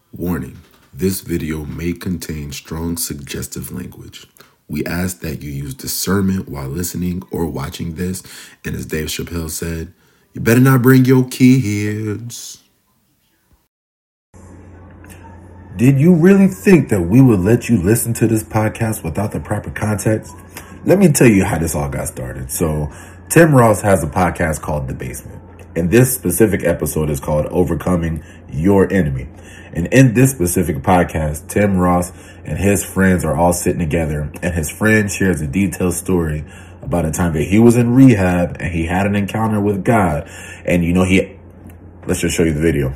Warning, this video may contain strong suggestive language. We ask that you use discernment while listening or watching this, and as Dave Chappelle said, you better not bring your kids. Did you really think that we would let you listen to this podcast without the proper context? Let me tell you how this all got started. So, Tim Ross has a podcast called The Basement, and this specific episode is called Overcoming Your Enemy. And in this specific podcast, Tim Ross and his friends are all sitting together, and his friend shares a detailed story about a time that he was in rehab and he had an encounter with God. And let's just show you the video.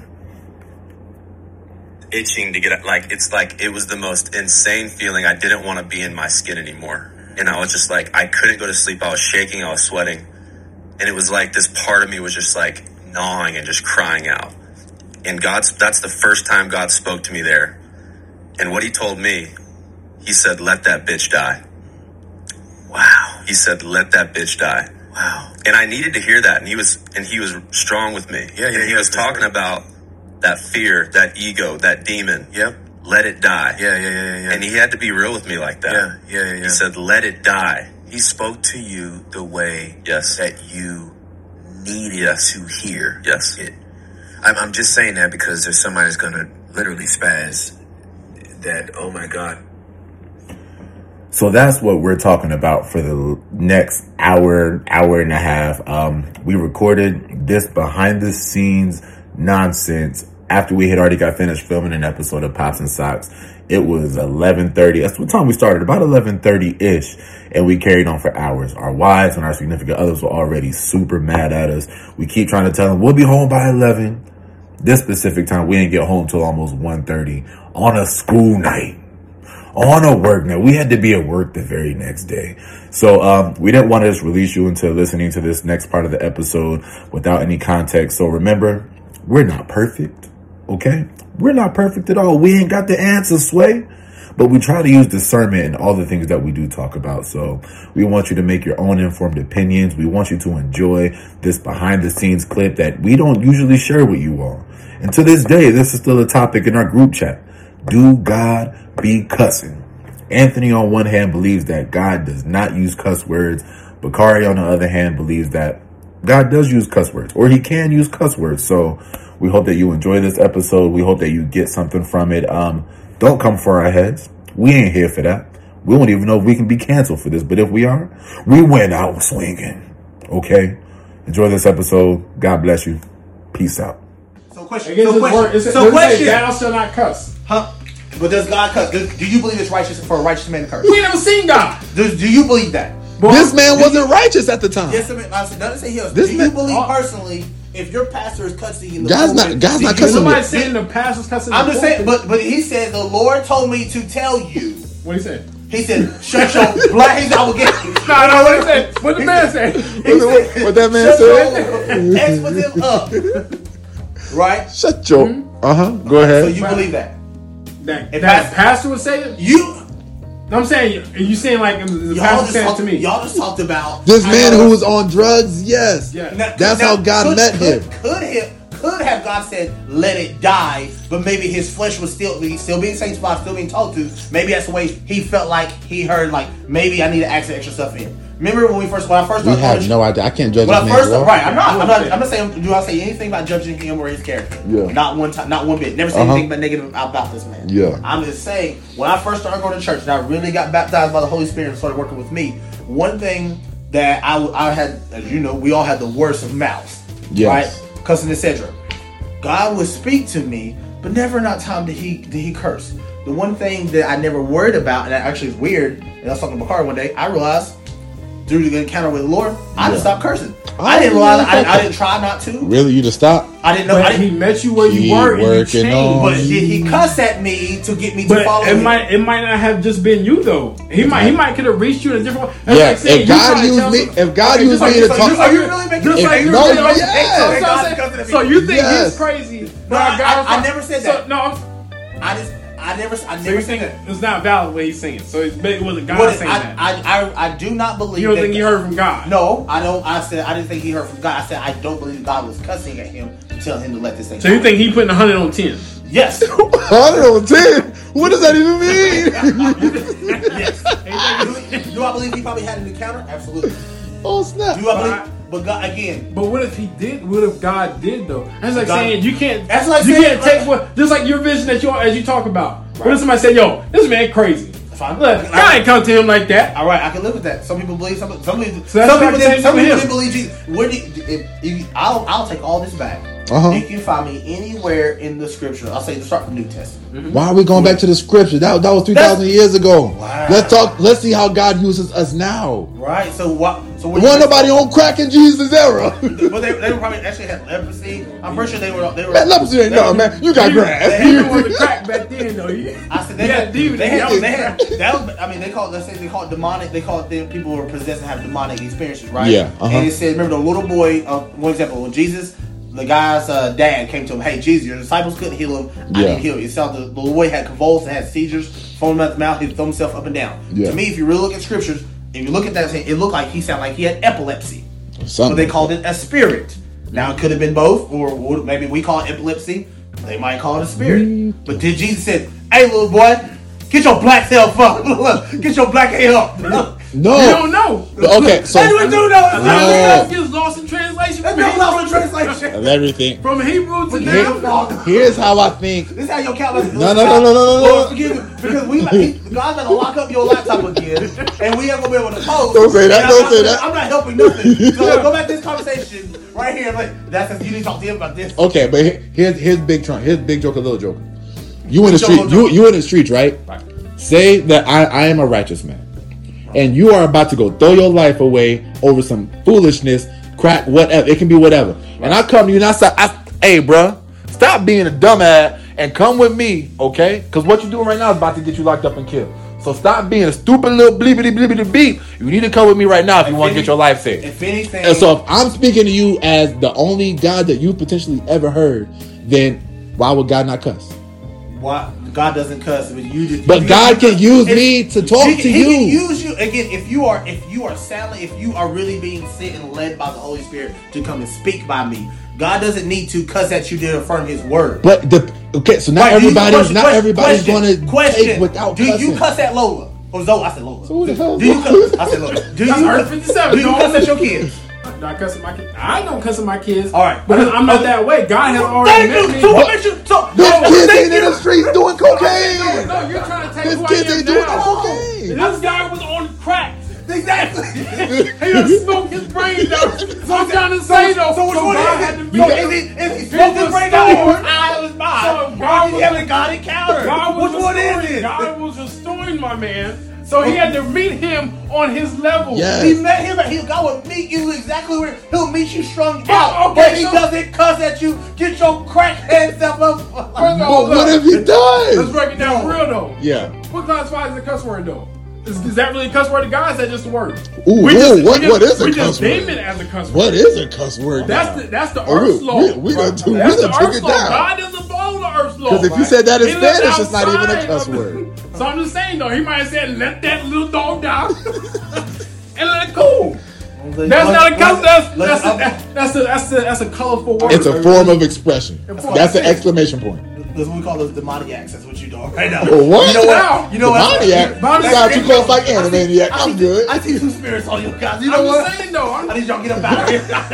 Itching to get it was the most insane feeling. I didn't want to be in my skin anymore. And I was just like, I couldn't go to sleep. I was shaking, I was sweating. And it was like this part of me was just like gnawing and just crying out. And that's the first time God spoke to me there. And what he told me, he said, let that bitch die. Wow. He said, let that bitch die. Wow. And I needed to hear that. And he was strong with me. Yeah. And he was talking about that fear, that ego, that demon. Yep. Let it die. Yeah. And he had to be real with me like that. Yeah. He said, let it die. He spoke to you the way that you needed to hear it. I'm just saying that because there's somebody that's going to literally spaz that, oh my God. So that's what we're talking about for the next hour and a half. We recorded this behind the scenes nonsense after we had already got finished filming an episode of Pops and Socks. It was 11:30. That's what time we started, about 11:30-ish. And we carried on for hours. Our wives and our significant others were already super mad at us. We keep trying to tell them, we'll be home by 11. This specific time, we didn't get home till almost 1:30 on a school night, on a work night. We had to be at work the very next day. So we didn't want to just release you into listening to this next part of the episode without any context. So remember, we're not perfect, okay? We're not perfect at all. We ain't got the answer, Sway. But we try to use discernment in all the things that we do talk about. So we want you to make your own informed opinions. We want you to enjoy this behind the scenes clip that we don't usually share with you all. And to this day, this is still a topic in our group chat. Do God be cussing? Anthony on one hand believes that God does not use cuss words. Bakari on the other hand believes that God does use cuss words, or he can use cuss words. So we hope that you enjoy this episode. We hope that you get something from it. Don't come for our heads. We ain't here for that. We don't even know if we can be canceled for this, but if we are, we went out swinging. Okay? Enjoy this episode. God bless you. Peace out. So question. Question. Thou shalt not cuss. Huh? But does God cuss? Do you believe it's righteous for a righteous man to curse? We ain't never seen God. Do you believe that? This man wasn't righteous at the time. Yes, I doesn't say he was. Do you believe personally? If your pastor is cussing in the God's not cussing. Somebody saying the pastor's cussing. I'm just saying, but he said the Lord told me to tell you. What he said? He said, "Shut your black." He's out again. No. What he said? What the man said? What that man said? Expletive up. Right. Shut your. Go ahead. So you believe that? That pastor would say it? I'm saying, you saying like the pastor said to me. Y'all just talked about this man who was on drugs. Yes, that's how God met him. Could have God said, "Let it die," but maybe his flesh was still being same spot, still being talked to. Maybe that's the way he felt like he heard. Like maybe I need to add some extra stuff in. Remember when I first started? We have no idea. I can't judge when this I first man. Right, I'm not saying. Do I say anything about judging him or his character? Yeah. Not one time. Not one bit. Never say anything but negative about this man. Yeah. I'm just saying when I first started going to church and I really got baptized by the Holy Spirit and started working with me. One thing that I had, as you know, we all had the worst of mouths. Yes. Right, cussing, etc. God would speak to me, but never in that time did he curse. The one thing that I never worried about, and that actually is weird, and I was talking to Bakari one day, I realized through the encounter with the Lord, I just stopped cursing. I didn't realize I didn't try not to. Really, you just stopped? I didn't know. He met you where you were, and you changed. But did he cuss at me to get me to follow him? It might not have just been you though. He might could have reached you in a different way. Yeah, like saying, if God used me to talk, are you really making just like no? Yes. So you think he's crazy? No, I never said that. No, I never so you think that. It's not valid what he's saying. So it wasn't God saying that. I do not believe. You don't think he heard from God? No, I don't. I said I didn't think he heard from God. I said I don't believe God was cussing at him to tell him to let this thing. So you think he putting 100 on 10? Yes. 100 on 10. What does that even mean? Yes. Do I believe he probably had an encounter? Absolutely. Oh snap! Do I believe? But God, again. But what if he did? What if God did though? That's like God, saying you can't. That's like you saying, can't take what. Just like your vision that as you talk about. Right. What if somebody said, "Yo, this man crazy"? Fine. Look, I ain't come to him like that. All right, I can live with that. Some people believe some people didn't believe Jesus. I'll take all this back. You can find me anywhere in the scripture. I'll say start from New Testament. Mm-hmm. Why are we going back to the scripture? That was 3,000 years ago. Wow. Let's see how God uses us now. Right. So what? So wasn't nobody on crack in Jesus' era. But they were probably actually had leprosy. I'm pretty sure they were. Man, leprosy ain't no man. You got grass. They was the crack back then though. I said they had. I mean, they call it demonic. They call it people who are possessed and have demonic experiences, right? Yeah. And it said, remember the little boy. One example when Jesus. The guy's dad came to him, hey, Jesus, your disciples couldn't heal him. I didn't heal him. You saw the little boy had convulsed and had seizures, foamed out the mouth. He threw himself up and down. Yeah. To me, if you really look at scriptures, if you look at that, it looked like he sounded like he had epilepsy. So they called it a spirit. Now, it could have been both, or maybe we call it epilepsy. They might call it a spirit. But did Jesus said, hey, little boy, get your black self up. Get your black head up. No. You don't know. Okay, so. They do know. That gets lost in translation. That's lost in translation. Of everything. From Hebrew to now. Here's how I think. This is how your calendar. No. Forgive me, because God's gonna lock up your laptop again, and we ain't gonna be able to post. Don't say that. Don't say that. I'm not helping nothing. So go back to this conversation right here. Like you need to talk to him about this. Okay, but here's big Trump. Here's big joke, a little joke. You in the street. You in the streets, right? Say that I am a righteous man. And you are about to go throw your life away over some foolishness, crack, whatever. It can be whatever. Right. And I come to you and I say, hey, bruh, stop being a dumbass and come with me, okay? Because what you're doing right now is about to get you locked up and killed. So stop being a stupid little bleepity beep. You need to come with me right now if you want to get your life saved. If anything, and so if I'm speaking to you as the only God that you potentially ever heard, then why would God not cuss? Why? God doesn't cuss, but you do. But God can use me to talk to you. He can use you again if you are soundly, if you are really being sent and led by the Holy Spirit to come and speak by me. God doesn't need to cuss at you to affirm His word. But so not everybody's going to take without cussing. Do you cuss at Lola or Zoe? I said Lola. So who the hell? Do you cuss? I said Lola. Do you cuss at your kids? Not cussing my kids. I don't cuss at my kids. All right, because I'm not that way. God has already met me. So what makes you? Those kids ain't in the streets doing cocaine. No, you're trying to take who I am doing cocaine. This guy was on crack. Exactly. He done smoked his brains out. So I'm trying to say though. So God had to is he smoked his brains out or his eye was mine? So God was having a God encounter. Which one is it? God was restoring my man. So he had to meet him on his level. Yes. He met him. God will meet you exactly where He'll meet you strung out. Okay, but He doesn't cuss at you. Get your crackhead self up. But what have you done? Let's break it down real though. Yeah. What classifies as a cuss word though? Is that really a cuss word to God? Is that just a word? What is a cuss word? We just name it as a cuss word. What is a cuss word? That's the earth's law. We done took it down. God doesn't follow the earth's law. Because if you said that in Spanish, it's not even a cuss word. So I'm just saying though, he might have said, "Let that little dog die," and let it cool. That's not a cuss. That's a colorful word. It's a form of expression. That's an exclamation point. That's what we call those demoniacs. That's what you do right now. What? You know what? Demoniac? Sound too close like Animaniac. I'm good. I see two spirits on you guys. You know what? I'm saying though. I need y'all to get up out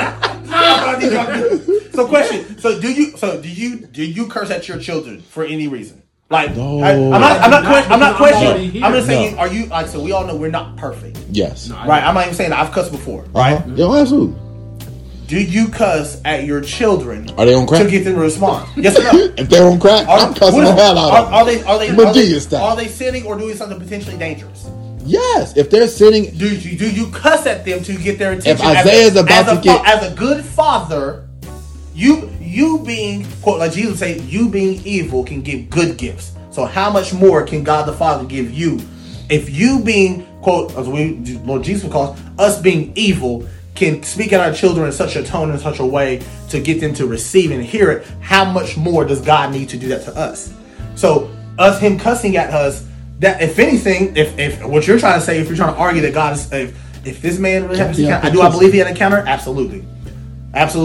of here. So question. So do you curse at your children for any reason? Like, no. I'm not questioning. I'm just saying, are you like? So we all know we're not perfect. Yes. Right. I'm not even saying that I've cussed before. Right. Yo, absolutely. Do you cuss at your children? Are they on crack? To get them to respond? Yes or no? If they're on crack, I'm cussing the hell out of them. Are they sinning or doing something potentially dangerous? Yes. If they're sinning, do you cuss at them to get their attention? If Isaiah's about to get as a good father, you being quote like Jesus say, you being evil can give good gifts. So how much more can God the Father give you? If you being quote as Lord Jesus calls us being evil can speak at our children in such a tone, in such a way to get them to receive and hear it, how much more does God need to do that to us? So him cussing at us, that if anything, if what you're trying to say, if you're trying to argue that God is, if this man really had an encounter, do I believe he had an encounter? Absolutely.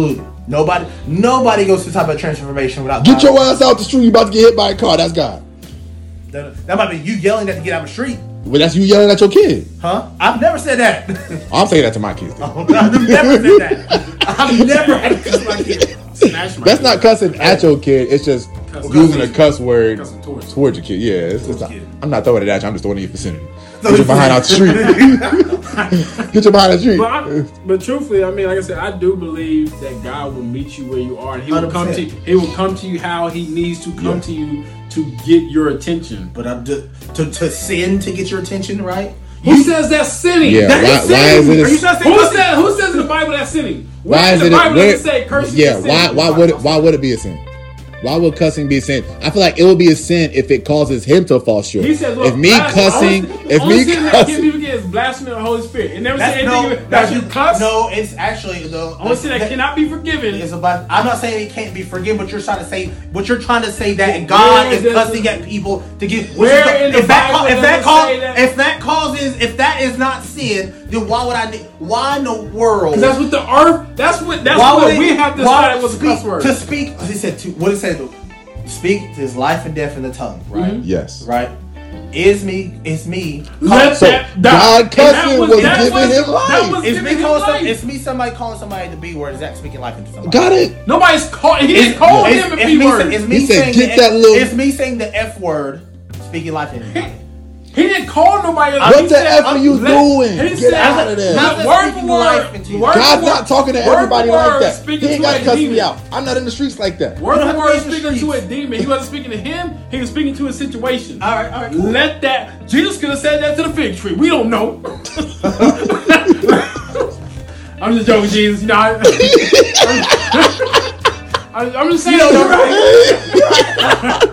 Nobody goes through the type of transformation without Get God. your ass out the street. You about to get hit by a car. That's God. That might be you yelling at to get out of the street. Well, that's you yelling at your kid. Huh? I've never said that. I'm saying that to my kids. I've never said that. I've never had to cuss my kid. Smash my That's kid. not cussing at your kid. It's just using a cuss word Cussing towards your kid. Yeah, it's not, kid. I'm not throwing it at you. I'm just throwing it in your vicinity. Get your behind out the street. Get your behind out the street. But truthfully, I mean, like I said, I do believe that God will meet you where you are, and He will come to 100%. you. He will come to you how He needs to come to you to get your attention. But to sin to get your attention, right? Who says that's sinning? Yeah, That is why is sinning. it? Are you trying to say Who says in the Bible that's sinning? Why is the it? Bible Where, doesn't say cursing yeah, is sin. why would it be a sin? Why would cussing be a sin? I feel like it would be a sin if it causes him to fall short. He says, look, if me cussing, only sin that can be is blasphemy of the Holy Spirit. It never said anything that you cuss. No, it's actually the Only sin that cannot be forgiven. It's about. I'm not saying it can't be forgiven, but you're trying to say that God is cussing at people to get. Where in the Bible if does it say that? if that is not sin, then why would I? Why in the world? That's what the earth. That's what we have decided was a cuss word. To speak, he said. What it said. Speak is life and death in the tongue. Right. Mm-hmm. Yes. Right. Is me. Let So that die. God cussing And was that giving him life. That was It's giving me him calling. life. It's me. Somebody calling somebody the B word. Is that speaking life into somebody? Got it. Nobody's called. He didn't call him a B word. It's me He said, saying "Get that little-" It's me saying the F word, speaking life into anybody. He didn't call nobody. What He the said, F are you doing? He Get said, out of there. Not Word speaking for life word. into you. Word God's for not word. talking to Word everybody for like word, that. speaking He ain't to got a to cuss me demon. out. I'm not in the streets like that. Word don't for have to word, be in the speaking to a streets. demon. He wasn't speaking to him. He was speaking to a situation. All right, cool. Let that. Jesus could have said that to the fig tree. We don't know. I'm just joking, Jesus. You know, I'm just saying. You're right.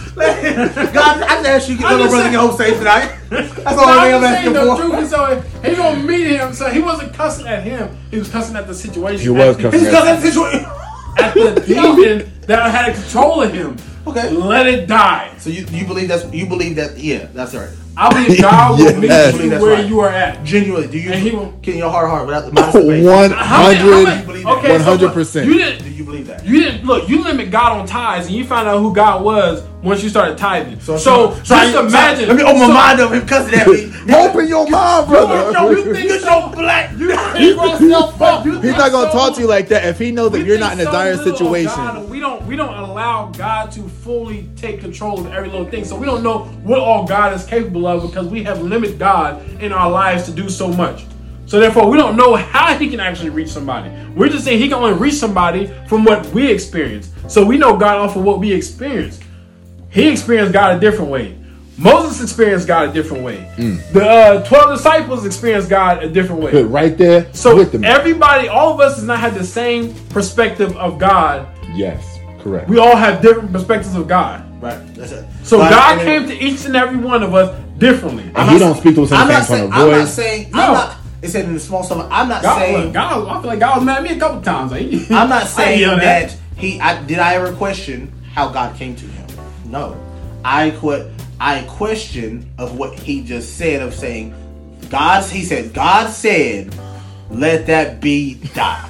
God, I just asked you to get I'm little just brother saying- get home safe tonight. That's all I'm I'm just saying asking the for. truth. And so he gonna meet him. So he wasn't cussing at him. He was cussing at the situation. He was At- cussing Because that's the situation. at the demon that had control of him. Okay. Let it die. So you believe that? Yeah, that's right. I believe God will meet Yes. you That's where right. you are at. Genuinely, do you? And he will- Get in your heart without the mind space. 100. Okay, so 100%. you didn't. Do you believe that? You didn't look. You limit God on tithes, and you found out who God was once you started tithing. So just imagine. Let me open my mind up. Him cussing at me. Open your mind, brother. You think you're so black? You think yourself up. He's not gonna talk to you like that if he knows that you're not in a dire situation. God, we don't allow God to fully take control of every little thing. So we don't know what all God is capable of because we have limited God in our lives to do so much. So therefore, we don't know how he can actually reach somebody. We're just saying he can only reach somebody from what we experience. So we know God off of what we experience. He experienced God a different way. Moses experienced God a different way. The 12 disciples experienced God a different way. But right there, So with them. everybody, all of us does not have the same perspective of God. Yes, correct. We all have different perspectives of God. Right. That's it. So But- God came to each and every one of us differently. And he don't speak to us in I'm the not same tone saying. of I'm not voice. saying. No. I'm not. It said in the small stuff. I'm not God, saying. God, I feel like God was mad at me a couple times. I'm not saying yell that did I ever question how God came to him? No. I question of what he just said of saying God said, let that be die.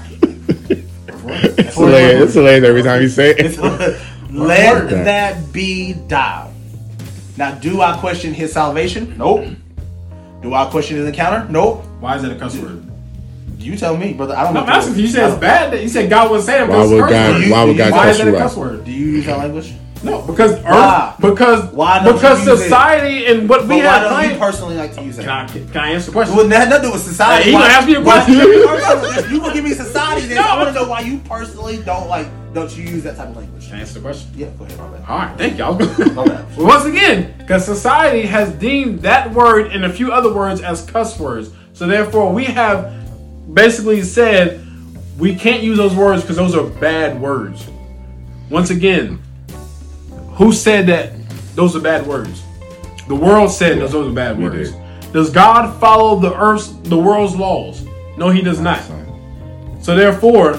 It's hilarious every time you say it. Let that be die. Now, do I question his salvation? Nope. Do I question his encounter? Nope. Why is that a cuss word? You tell me, brother. I don't know. I'm asking you. You said it's bad. You said God was saying. Why would God? Why would God Why is cuss that a you cuss out? word? Do you use that language? No, because Why? Earth, because Why don't because you use society and what we But why have don't you planned. personally like to use that? Can I answer the question? Well, that had nothing to do with society. Hey, he gonna ask me a question. If you gonna give me society, then No. I want to know why you personally don't you use that type of language? Can I answer the question? Yeah, go ahead, my bad. All right, thank you. My bad. Well, once again, because society has deemed that word and a few other words as cuss words. So therefore, we have basically said we can't use those words because those are bad words. Once again, who said that those are bad words? The world said those are bad we words. did. Does God follow the world's laws? No, he does not. So therefore,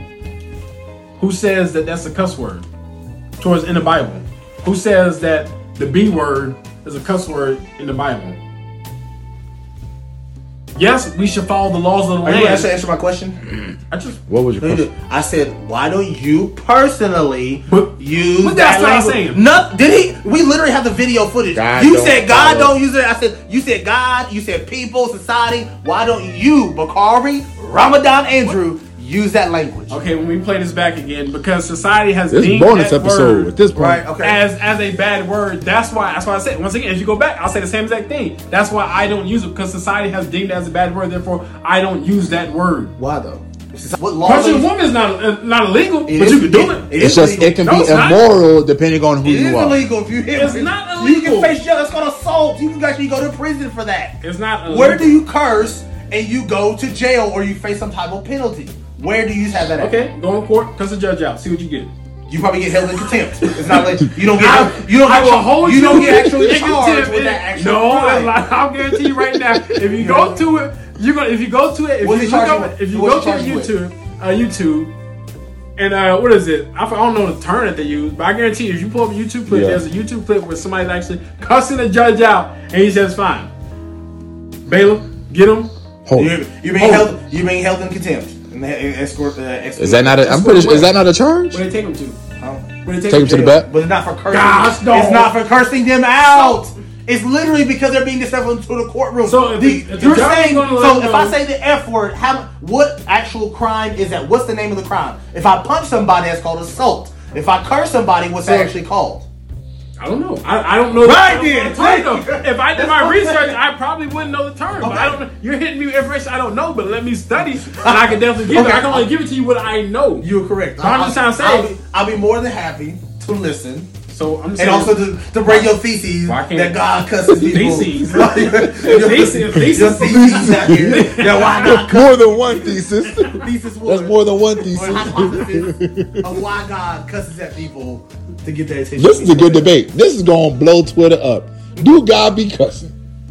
who says that that's a cuss word towards in the Bible? Who says that the B word is a cuss word in the Bible? Yes, we should follow the laws of the Are you going to land. answer my question? I just What was your question? I said, why don't you personally use but that that's what I'm language? saying. No, did he? We literally have the video footage. God You don't said God follow. don't use it. I said, you said God, you said people, society. Why don't you, Bakari, Ramadan Andrew, use that language? okay. When we play this back again, because society has This deemed bonus that episode word at this point. Right, okay. as a bad word. That's why I said once again. If you go back, I'll say the same exact thing. That's why I don't use it, because society has deemed it as a bad word. Therefore, I don't use that word. Why though? What law? Punching a woman is not illegal, but is- you can do it. It's is just illegal. it can No, be it's not. immoral depending on who It is you are. illegal if you hit. It's not You can illegal. face jail. That's called assault. You can actually go to prison for that. It's not illegal. Where do you curse and you go to jail or you face some type of penalty? Where do you have that at? Okay, go in court, cuss the judge out, see what you get. You probably get held in contempt. It's not like you don't I will hold you don't get actually in charged contempt. with that actual No, crime. I'll guarantee you right now. If you go to it, you're gonna. If you go to it, if What's you he look charged up, with? if you What's go he to charged with? YouTube, and what is it? I don't know the term that they use, but I guarantee you, if you pull up a YouTube clip, Yeah. there's a YouTube clip where somebody's actually cussing the judge out, and he says, "Fine, bailiff, get him." Hold. You're being held in contempt. And they escort. Is that not? I'm pretty sure. Is that not a charge? Where they take him to? Where they Take him to the back. But it's not for cursing. Gosh, no. It's not for cursing them out. It's literally because they're being disrespectful to the courtroom. So if the you're judge is saying, gonna let so them if know- I say the F word, what actual crime is that? What's the name of the crime? If I punch somebody, that's called assault. If I curse somebody, what's that actually called? I don't know. I don't know. Right I don't know the then. term, though. If I did my research, I probably wouldn't know the term. But I don't know. You're hitting me with information I don't know, but let me study, and I can definitely give it. I can only give it to you what I know. You're correct. But I'm just trying to say- I'll be more than happy to listen. So I'm just And saying, also to bring your theses Why can't- that God cusses people. Theses. Your Theses. Your theses out here. Yeah, why not cuss? More than one thesis. Thesis That's one. more than one Or thesis. hypothesis of why God cusses at people to get their attention. This is a good debate. This is gonna blow Twitter up. Do God be cussing?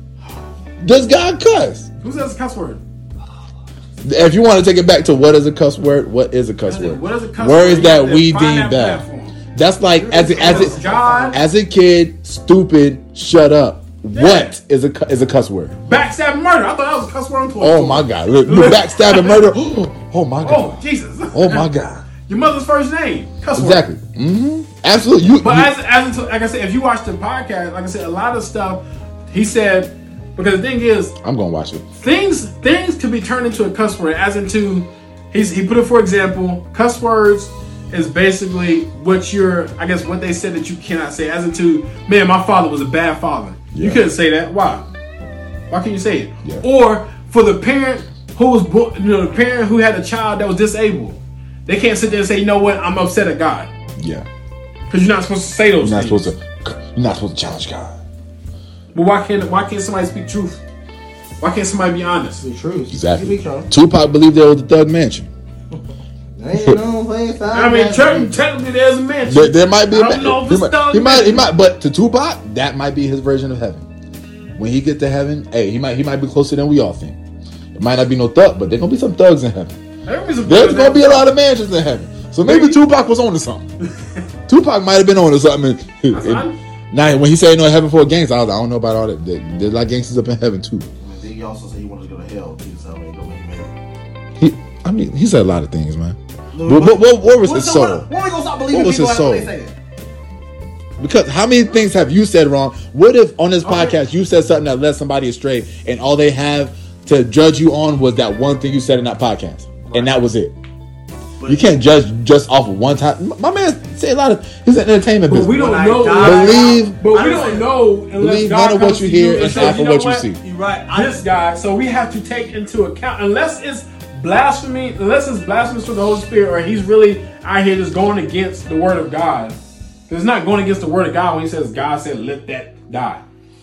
Does God cuss? who says a cuss word? If you want to take it back to what is a cuss word, what is a cuss word? What is a cuss Words word? that You have to we find deem that bad. platform. That's like God. as a kid, stupid. Shut up. What is a cuss word? Backstab murder. I thought that was a cuss word on Twitter. Oh my God! Look, backstab and murder. Oh my Oh God! Jesus. Oh my God! Your mother's first name. Cuss word. Exactly. Absolutely. You, But as like I said, if you watch the podcast, like I said, a lot of stuff he said, because the thing is, I'm gonna watch it. things could be turned into a cuss word, as into he put it, for example, cuss words is basically what what they said that you cannot say, as into, man, my father was a bad father. You Yeah. couldn't say that. Why can you say it? Yeah. Or for the parent who was the parent who had a child that was disabled, they can't sit there and say, you know what, I'm upset at God, Yeah. because you're not supposed to say those You're not things. supposed to challenge God. But why can't somebody speak truth? Why can't somebody be honest? The truth. Exactly. You be true. Tupac believed there was a thug mansion. Ain't no place I mean, technically there's a mansion. There might be. I don't know if it's thug he mansion. might. But to Tupac, that might be his version of heaven. When he get to heaven, hey, he might be closer than we all think. It might not be no thug, but there's gonna be some thugs in heaven. There's gonna be a lot of mansions in heaven. So maybe Tupac was on to something. Tupac might have been on to something. Now, when he said no heaven for gangsters, I don't know about all that. There's a lot of gangsters up in heaven too. He also said he wanted to go to hell too, so it don't make him happy. He said a lot of things, man. What was his soul? When we gonna stop believing What was people his after they soul? say it? Because how many things have you said wrong? What if on this podcast you said something that led somebody astray, and all they have to judge you on was that one thing you said in that podcast, and that was it? You can't judge just off of one time. My man say a lot of his entertainment But business. we don't When I know. die- Believe- But we don't know unless Believe God none of what comes you to hear and and says, half of you know what you see. You're right. This guy. So we have to take into account, unless it's blasphemy, unless it's blasphemous for the Holy Spirit, or he's really out here just going against the word of God. Because it's not going against the word of God when he says God said, "Let that die."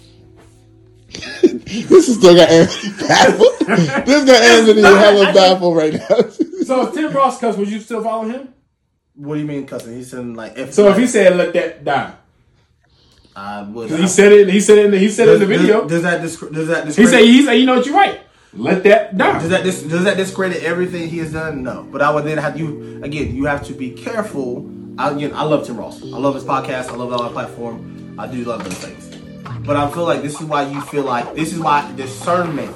This is still got Anthony baffled. This got Anthony hella baffled right now. So if Tim Ross cuss, would you still follow him? What do you mean cussing? He's saying like if So if he said, "Let that die," I would. 'cause he said it. He said it in the video. Does that He said, "You know what? You're right. Let that die." does that discredit everything he has done? No, but I would then have you again. You have to be careful. I love Tim Ross. I love his podcast. I love it on my platform. I do love those things. But I feel like this is why you feel like this is why discernment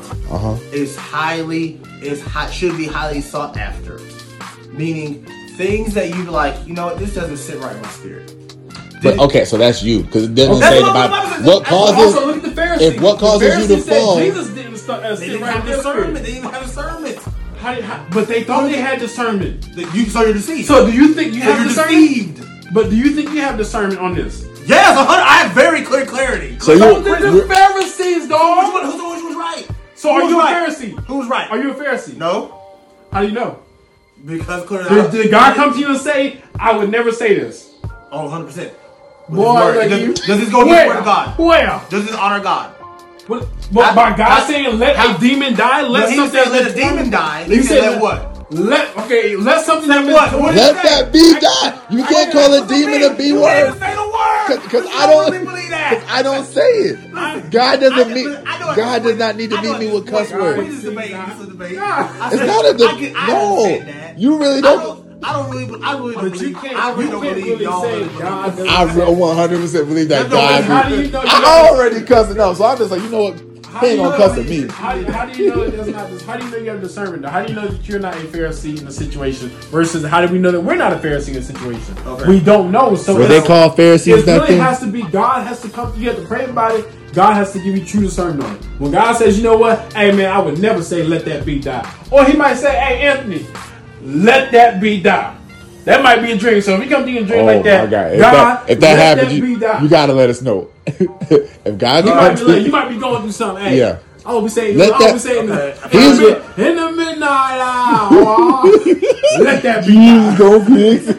should be highly sought after. Meaning things that you like, you know what, this doesn't sit right in my spirit. But okay, so that's you, because it doesn't say about what causes. Also, look at the Pharisees. If what causes you to fall, Jesus didn't sit right in discernment. They didn't have discernment. But they thought they had discernment. So you're deceived. So do you think you have discernment? Deceived. But do you think you have discernment on this? Yes, I have very clear clarity. So So did the Pharisees, dog. Who was right? So are you a right? Pharisee? Who's right? Are you a Pharisee? No, How do you know? because clearly. Did God come to you and say, I would never say this? Oh, 100%. Boy, Does this go against the word of God? Where? Does this honor God? What, by God saying let a demon die? Let He something said let a demon die. He He said said let what? Let something Let that what? been- What did he let say? that be die. You can't call a demon a B You word. didn't say the word. Because You I don't really believe that. I don't say it. God doesn't meet. I know it. God does not need to I know meet me it. with cuss We words. just debating. This is a debate. Yeah. It's not a debate. No, you really don't. I really don't But you believe. can't, I really don't believe really y'all. say God doesn't I 100% believe that How God. do you know I you- already cussing out, so I'm just like, you know what? He ain't gonna cuss at me. How do you know that that's not this? How do you know you have discernment? How do you know that you're not a Pharisee in a situation versus how do we know that we're not a Pharisee in a situation? Okay. We don't know. So Were they called Pharisees it back really then? has to be God has to come. You have to pray about it. God has to give you true discernment on it. When God says, you know what, hey man, I would never say let that be die, or He might say, hey Anthony, let that be die. That might be a dream. So if he comes to you and dream like that, my God. God, If that happens, be die. you gotta let us know. If God You comes you might be going through something. Hey, Yeah. I will be saying, Let I will that- be saying okay. in the midnight hour, let that be Jesus die. go fix.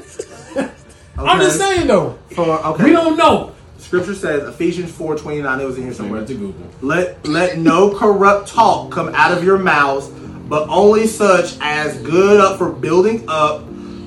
I'm just saying though, Okay. we don't know. Scripture says Ephesians 4:29. It was in here somewhere. Google. Let no corrupt talk come out of your mouths, but only such as good up for building up.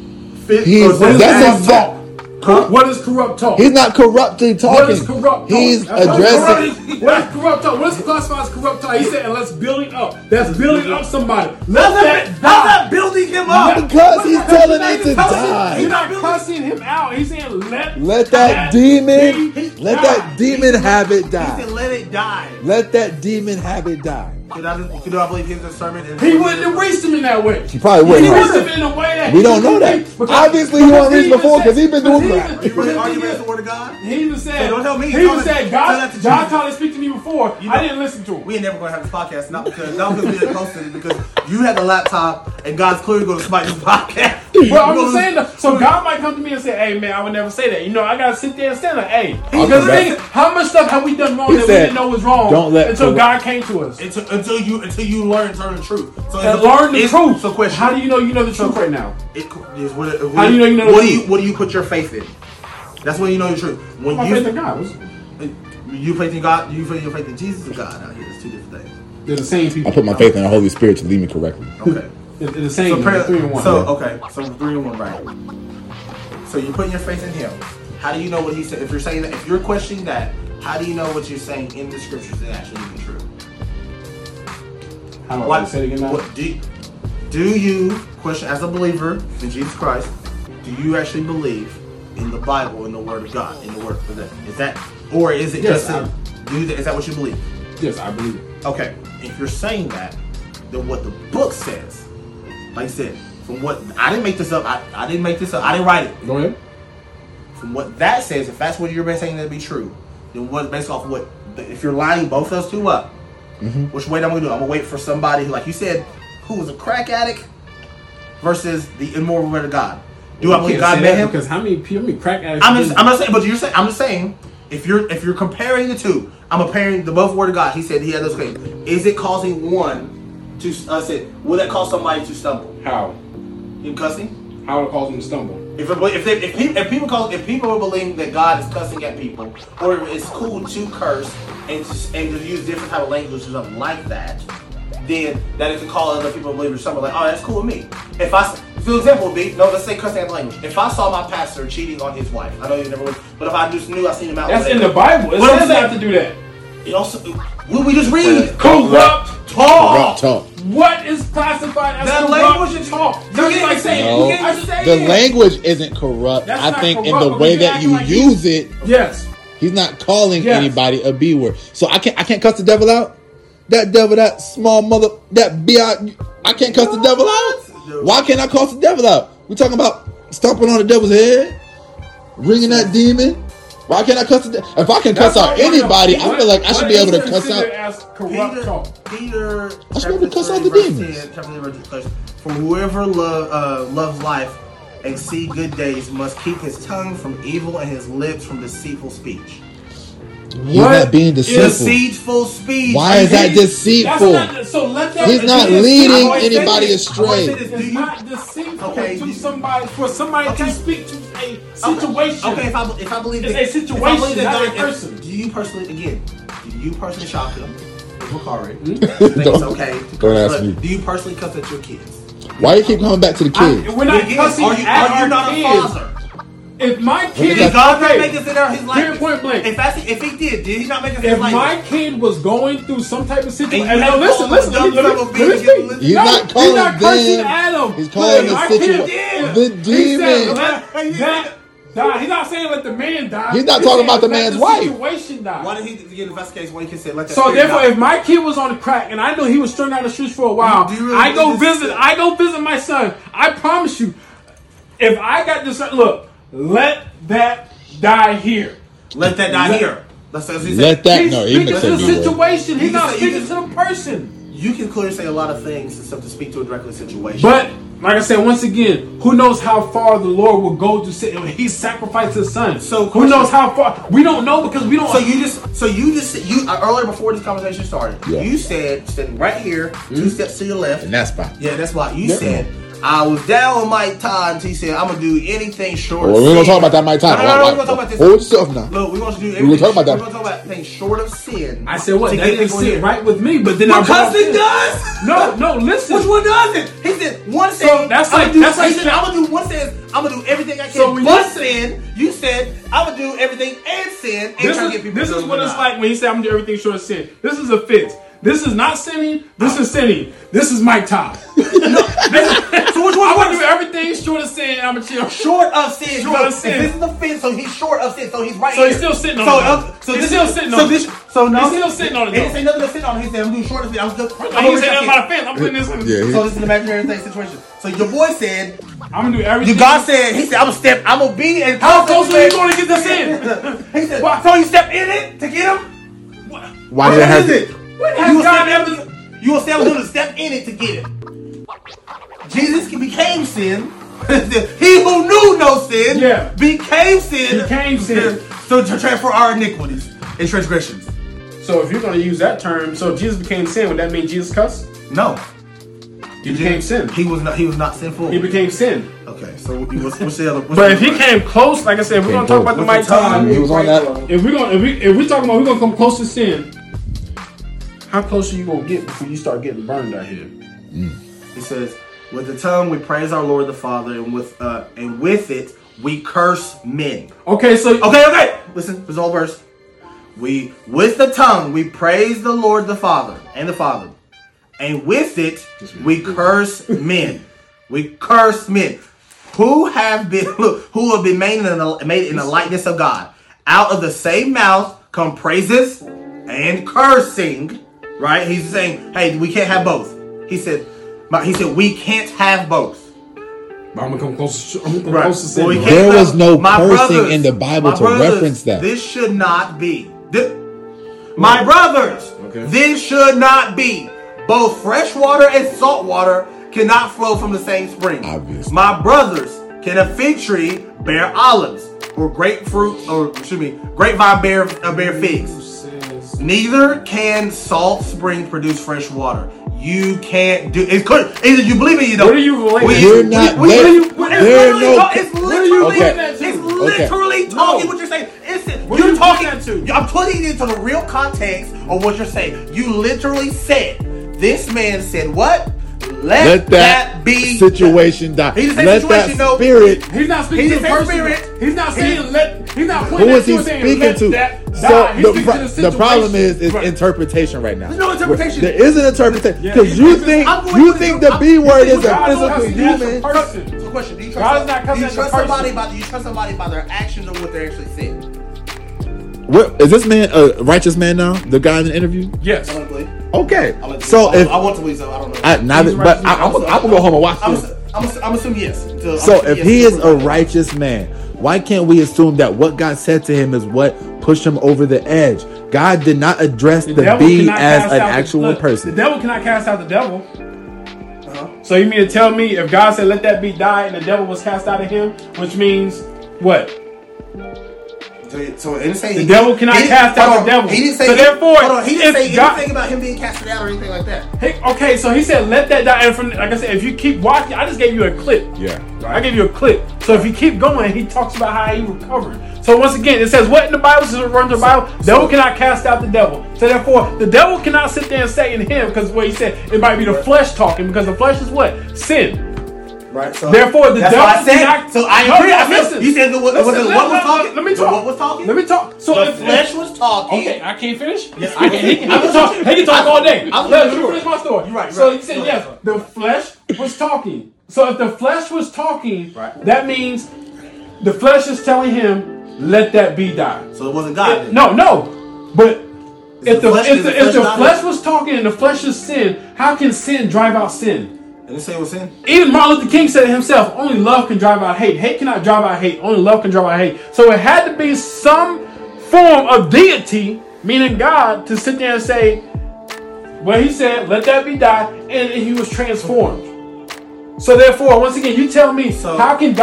That's talk. What is corrupt talk? He's not corruptly talking. What is corrupt talk? He's That's addressing. What is corrupt talk? What is classified as corrupt talk? He said, and let's building up. That's building up somebody. Let that How's die. that building him up? Because he's telling He's it to telling- die. He's not cussing him out. He's saying Let that demon, be let die. that demon have it He die. said, "Let it die." Let that demon have it die. Could I believe his discernment? He wouldn't have reached him in that way. He probably wouldn't. He Right? reached him in a way that We he don't know wouldn't that. be- Obviously, he wasn't reached before because he's been doing that. Are you really arguing with the word of God? He even said, Hey, don't tell me. He even Tell said, that God to tried Jesus. to speak to me before. You I know- didn't listen to him. We ain't never gonna have this podcast, not because we didn't post it, because you had the laptop and God's clearly gonna smite this podcast. Well, I'm just saying that. So God might come to me and say, "Hey, man, I would never say that." You know, I gotta sit there and stand like, "Hey," because that- think, how much stuff have we done wrong He that we said, didn't know was wrong "Don't let until corrupt- God came to us Until you learn to turn the truth. So and learn the truth." So question: How do you know the truth right now? How do you know you know the What truth? do you put your faith in? That's when you know the truth. When My you faith in God. you faith in God, you put your faith in Jesus or God out here. It's two different things. They're the same people. I put my faith in the Holy Spirit to lead me correctly. Okay. They're the same. So, They're 3 in 1. So okay, so 3 in 1, right? So you're putting your faith in Him. How do you know what He said? If you're saying that, if you're questioning that, how do you know what you're saying in the scriptures is actually even true? How do I What, say it again now? what do you question as a believer in Jesus Christ? Do you actually believe in the Bible, in the Word of God, in the Word for that? Is that, or is it Yes, just is that what you believe? Yes, I believe it. Okay, if you're saying that, then what the book says, like I said, from what I didn't make this up. I didn't make this up. I didn't write it. Go ahead. From what that says, if that's what you're saying to be true, then what based off of what if you're lining both those two up, which way I'm gonna do? I'm gonna wait for somebody who, like you said, who was a crack addict versus the immoral word of God. Do I believe God made him? Because how many crack addicts? I'm not saying, but I'm just saying, if you're comparing the two, I'm comparing the both word of God. He said he had those things. Is it causing one to? I said, will that cause somebody to stumble? How? In cussing? How would it cause them to stumble? If people believe that God is cussing at people, or if it's cool to curse and to use different type of language or something like that, then that it can call other people to believe or something like, oh, that's cool with me. If for example would be, no, let's say cussing at language. If I saw my pastor cheating on his wife, I know you never would, but if I just knew I seen him out, That's in the Bible. It What says I'm saying- not to do that. it also, what we just read, Corrupt talk. Corrupt talk. What is classified as That corrupt language is talk? You Just can't like say saying, it. No. You can't say The it. language isn't corrupt. That's I not think in corrupt, the but way you that act you like use it, yes. He's not calling Yes. anybody a B word. So I can't cuss the devil out. That devil, that small mother, that B.I. I can't cuss the devil out. Why can't I cuss the devil out? We're talking about stomping on the devil's head, ringing that demon. Why can't I cuss the devil? If I can cuss out anybody, I feel like I should be able to cuss out. As corrupt talk. Peter, I should be able to cuss out the verse demons. 10, chapter 10, verse 10, for whoever loves life and see good days must keep his tongue from evil and his lips from deceitful speech. He's not being deceitful. Deceitful speech. Why is that That's deceitful? not, so let that. He's not leading anybody astray. It's not deceitful Okay, to somebody for somebody Okay. to speak to a situation. Okay, if I believe It's that, a situation, if I believe that not a God- person. Do you personally shock him? Bakari. Don't- It's okay. to don't cuss, ask but me. Do you personally cuss at your kids? Why you keep coming back to the kids? We're not Again, cussing are you at our not kids. a father? If my kid, Did God not okay, make us in his likeness? point blank. If he did he not make us in his if likeness? my kid was going through some type of situation, And you and had listen, called listen, them let me dumb son of a bitch, speak. He's not calling he's not cursing them. at him. He's calling If the my situation kid- the He said, demon. let that die. He's not saying let the man die. He's not He's talking saying about the let man's wife. Situation die. Why did he get investigated? Why he can say let that So spirit therefore, die? if my kid was on the crack and I knew he was strung out the streets for a while, Do you really I go believe this? visit my son. I promise you, if I got this, look, let that die here. let that die here. That's what he said. Let that He's no. speaking Even to say the B word. situation. You He's can not say- you speaking to can- the person. You can clearly say a lot of things and stuff to speak to a directly situation. But like I said, once again, who knows how far the Lord will go to say he sacrificed his son? So, who question- knows how far? We don't know because we don't. So you just earlier before this conversation started, Yeah. you said sitting right here, 2 steps to your left. In that spot. Yeah, that's why you Yeah. said I was down with Mike Todd until he said I'm gonna do anything short. Well, of we're gonna sin. talk about that Mike Todd. No, we're gonna talk about this. Hold yourself now. Look, we're gonna do. We're gonna talk about that. We're gonna talk about things short of sin. I said what? to That get didn't people sit here. right with me. But then My I brought cousin it. does. No, listen. Which one doesn't? He said one said So that's I'm like- gonna do, that's like- he said, I'm gonna do one says I'm gonna do everything I can. So when but you- sin, you said I'm gonna do everything and sin and try to get people. This to is know what we're it's not. like when he said, I'm going to do everything short of sin. This is a fence. This is not sinning. This is sinning. This is Mike Todd. So which one? I'm going to do everything short of sin. I'm going to chill. Short of sin. Short of sin. If this is the fence, so he's short of sin. So he's right So here. he's still sitting on so, it. So He's this still is- sitting so on this, it. So no. He's still sitting on it, He didn't though. say nothing to sit on it. He said I'm doing short of sin. I'm just. He said nothing about a fence. I'm putting this in. Yeah, So this is an imaginary thing situation. So your boy said, I'm going to do everything. God said, he said, I'm gonna be and How close are you going to get this in? He said, Why? so you step in it to get him? Why did it What have is to? it? What You has will God step ever... in- you will step to step in it to get it. Jesus became sin. He who knew no sin Yeah. became sin. Became sin. So to transfer our iniquities and transgressions. So if you're going to use that term, so if Jesus became sin, would that mean Jesus cussed? No. He became sin. He was not sinful. He became sin. Okay, so what's the other? But if he came close, like I said, we're gonna talk about the What's Mike the time? Todd. He was on that. If we're talking about we're gonna come close to sin, how close are you gonna get before you start getting burned out here? He says, with the tongue we praise our Lord the Father, and with it we curse men. Okay, so Okay. Listen, this whole verse. With the tongue we praise the Lord the Father, and with it we curse men. We curse men who have been made in the likeness of God. Out of the same mouth come praises and cursing. Right? He's saying, hey, we can't have both. He said we can't have both. I'm gonna come close. I'm gonna come close to sin. Well, we can't There was have- no my cursing brothers- in the Bible my to brothers, reference that. This should not be. My brothers, this should not be. Both fresh water and salt water cannot flow from the same spring. Obviously. My brothers, can a fig tree bear olives, or grapefruit, grapevine bear figs? Neither can salt spring produce fresh water. You can't do it's clear. Either you believe it or you don't. What are you relating? You're not there. There are no. It's literally, Okay. it's literally talking what you're saying. What are You're you talking. putting that to? I'm putting it into the real context of what you're saying. You literally said, this man said what? Let that be situation die. He didn't say Let situation, that no. spirit. He's not He speaking to didn't the say person. spirit. He's not saying let. He's not Who pointing is at he you and saying speaking let to? that So die. He's the, speaking to the situation. the problem is Right. interpretation right now. There's no interpretation. There is an interpretation Yeah, because you he's- think I'm going you with think you. the B word is a God physical cussing at the human. person. So question, do you God is not trust, cussing do you at the trust person. somebody by their actions or what they're actually saying? What is this man a righteous man now? The guy in the interview? Yes. I'm gonna believe. Okay. So if I want to believe, so I don't know. I'm gonna go home and watch this. I'm assuming yes. So if he is a righteous man, why can't we assume that what God said to him is what pushed him over the edge? God did not address the bee as an actual person. The devil cannot cast out the devil. So you mean to tell me if God said let that bee die and the devil was cast out of him, which means what? So the devil cannot cast out the devil. He didn't say. So therefore, he didn't say anything about him being casted out or anything like that. Okay, so he said let that die. And from like I said, if you keep watching, I just gave you a clip. Yeah. I gave you a clip. So if you keep going, he talks about how he recovered. So once again, it says what in the Bible? It says run to the Bible. Devil cannot cast out the devil. So therefore, the devil cannot sit there and say in him, because what he said, it might be the flesh talking, because the flesh is what? Sin. Right. So therefore, the devil cannot. So I agree. Listen. You said what was talking. Let me talk. What was talking? Let me talk. So the flesh was talking. Okay, I can't finish. Yes, I can. He can talk. He can talk all day. Let me finish my story. Right. So he said yes. The flesh was talking. So if the flesh was talking, that means the flesh is telling him, "Let that bee die." So it wasn't God. No. But if the flesh was talking and the flesh is sin, how can sin drive out sin? And they say it was sin. Even Martin Luther King said it himself, only love can drive out hate. Hate cannot drive out hate. Only love can drive out hate. So it had to be some form of deity, meaning God, to sit there and say, well, he said, let that be die, and he was transformed. So therefore, once again, you tell me, how can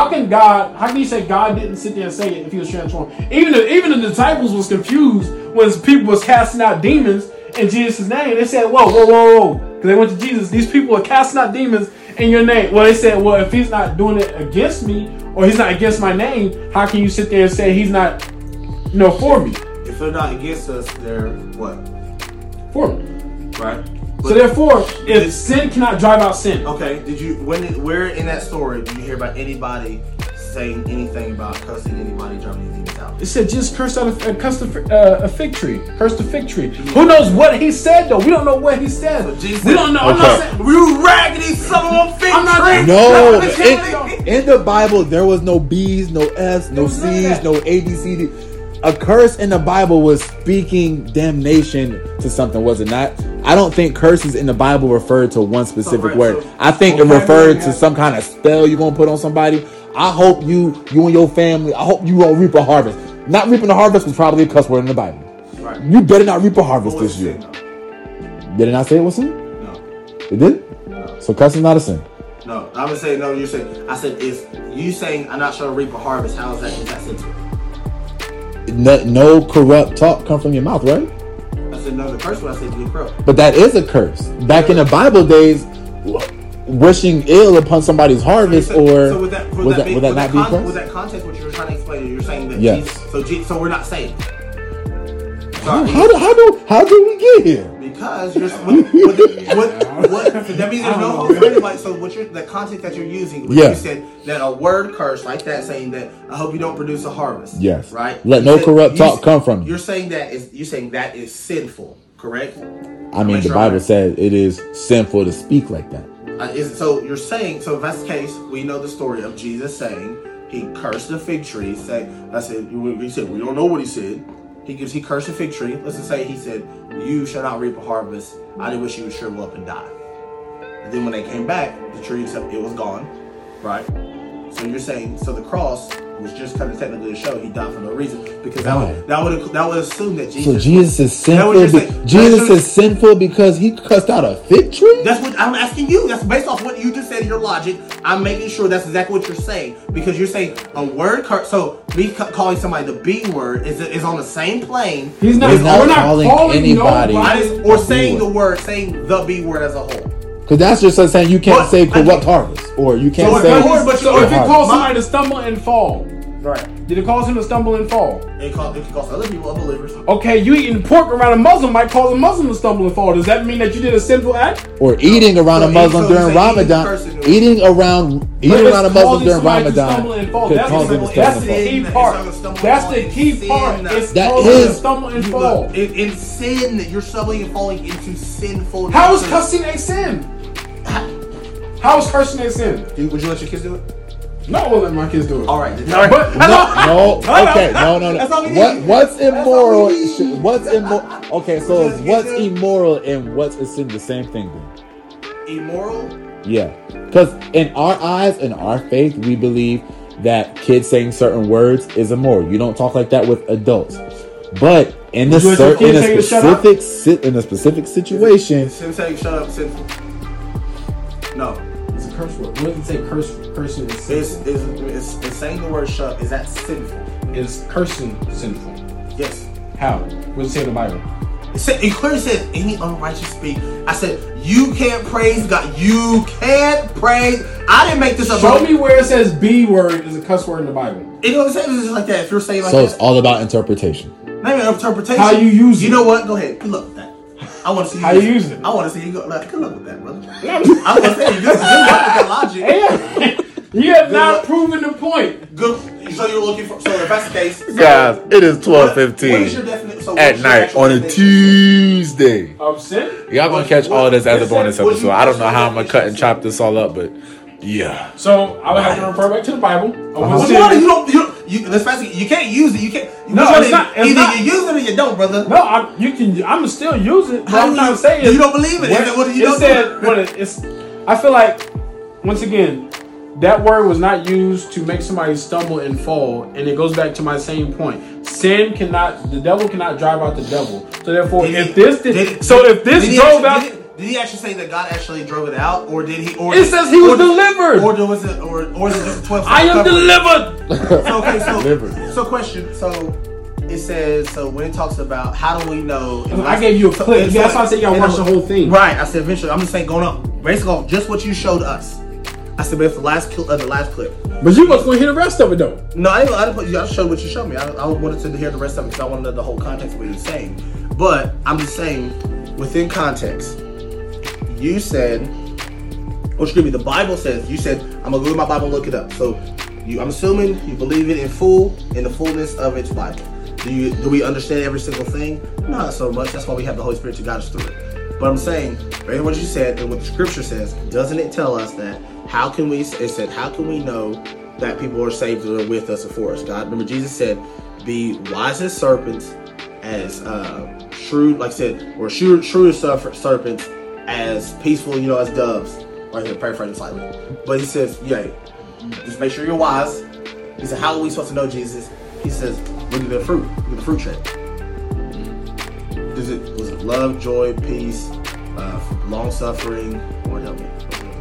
you say God didn't sit there and say it if he was transformed? Even the disciples was confused when people was casting out demons in Jesus' name. They said, whoa. Because they went to Jesus. These people are casting out demons in your name. Well, they said, well, if he's not doing it against me, or he's not against my name, how can you sit there and say he's not, for me? If they're not against us, they're what? For me. Right. So therefore, if sin cannot drive out sin. Okay. Where in that story did you hear about anybody saying anything about cussing anybody, driving anything out? It said just cursed a fig tree. Cursed a fig tree. Who knows what he said though? We don't know what he said. So we don't know. Okay. I'm not saying we raggedy son of a fig tree. No, in the Bible there was no B's, no F's, no C's, no A, B, C, D. A curse in the Bible was speaking damnation to something, was it not? I don't think curses in the Bible referred to one specific word. I think it referred to some kind of spell you're gonna put on somebody. I hope you and your family, I hope you all reap a harvest. Not reaping a harvest was probably a cuss word in the Bible. Right. You better not reap a harvest this year. Did it not say it was sin? No. It did? No. So cussing not a sin? No. I would say no, you're saying, I said, if you saying I'm not sure to reap a harvest, how is that sinful? No corrupt talk come from your mouth, right? I said no, the first one I said be corrupt. But that is a curse. Back in the Bible days, wishing ill upon somebody's harvest, would that not be correct? Was that context what you were trying to explain? You're saying that yes. So we're not saved. How do we get here? Because you're what so that means there's no hope for anybody. So the context that you're using, you said that a word curse like that, saying that I hope you don't produce a harvest. Yes. Right. Let no corrupt talk come from you. You're saying that is sinful, correct? I mean, the Bible says it is sinful to speak like that. So you're saying, so if that's the case, we know the story of Jesus saying he cursed the fig tree. He said we don't know what he said. He cursed the fig tree. Let's just say he said, "You shall not reap a harvest. I did wish you would shrivel up and die." And then when they came back, the tree it was gone, right? So you're saying the cross was just kind of technically to show he died for no reason, because that would assume that Jesus. So Jesus is sinful. Jesus is sinful because he cussed out a fig tree. That's what I'm asking you. That's based off what you just said in your logic. I'm making sure that's exactly what you're saying, because you're saying a word curse. So me calling somebody the B word is on the same plane. We're not calling anybody or saying the B word as a whole. Because that's just like saying you can't say corrupt harvest, or you can't say. So if it calls somebody to stumble and fall, right? Did it cause him to stumble and fall? It calls other people unbelievers. Okay, you eating pork around a Muslim might cause a Muslim to stumble and fall. Does that mean that you did a sinful act? Or eating around a Muslim during Ramadan? Eating around a Muslim during Ramadan could cause him to That's the key part. That's the key part. It's causing to stumble and fall. In sin, you're stumbling and falling into sinful. How is cussing a sin? How is cursing a sin? Would you let your kids do it? No, I won't let my kids do it. All right. No, but No, okay, no. That's all we need. What's immoral? all we need. What's immoral? Okay, so what's immoral and what's a sin the same thing then? Immoral? Yeah, because in our eyes, in our faith, we believe that kids saying certain words is immoral. You don't talk like that with adults. But in a specific situation, Sin saying shut up, sinful. No. It's a curse word. What does it say? Cursing is sinful. It's saying the word shut. Is that sinful? Is cursing sinful? Yes. How? What does it say in the Bible? It clearly says any unrighteous speak. I said you can't praise God. You can't praise. I didn't make this up. Show me where it says B word is a cuss word in the Bible. You know what I'm saying? It's just like that. If you're saying like so that. it's all about interpretation. Not even interpretation. How you use it. You know what? Go ahead. Good luck with that. I want to see How you use it. I want to see you go. Like, good luck with that, brother. I want to say good luck with that logic. Hey, you have not proven the point. Good. So you're looking for. So if that's the case, Guys, it is what is your definition? So at what's your night actual on a definition? Tuesday. Of sin? Y'all gonna catch all this as a bonus What's episode. your I don't know how I'm gonna definition? cut and chop this all up, but yeah. So I would have to refer back to the Bible. Well, let's face it, you can't use it. You can't. It's not. Either you use it or you don't, brother. No, I'm still use it. But How I'm do not you- saying you don't believe it. What you it don't said. do? What it's. I feel like once again, that word was not used to make somebody stumble and fall, and it goes back to my same point. The devil cannot drive out the devil. So therefore, if this drove out. Did he actually say that God actually drove it out, or did he? Or It says he was delivered. Or was it? Or is it just 12? I am delivered. So, okay, so Delivered. so question. So it says. So when it talks about how do we know? I gave you a clip. That's why I said y'all watch the whole thing. Right. I said eventually. I'm just saying going up. Basically, off just what you showed us. I said, but it's the last clip. But you was going to hear the rest of it though. No, I didn't put you. I showed what you showed me. I wanted to hear the rest of it because I wanted to know the whole context of what you're saying. But I'm just saying, within context, you said, the Bible says, you said, I'm gonna go to my Bible and look it up. So, I'm assuming you believe it in the fullness of its Bible. Do we understand every single thing? Not so much. That's why we have the Holy Spirit to guide us through it. But I'm saying, right, what you said and what the Scripture says, doesn't it tell us that? How can we know that people are saved that are with us or for us? God, remember Jesus said, be wise as serpents, as shrewd, like I said, or shrewd as serpents, as peaceful, as doves. Right here, paraphrasing slightly. But he says, just make sure you're wise. He said, how are we supposed to know Jesus? He says, look at the fruit. Look at the fruit tree. Was it love, joy, peace, long suffering? Lord help me.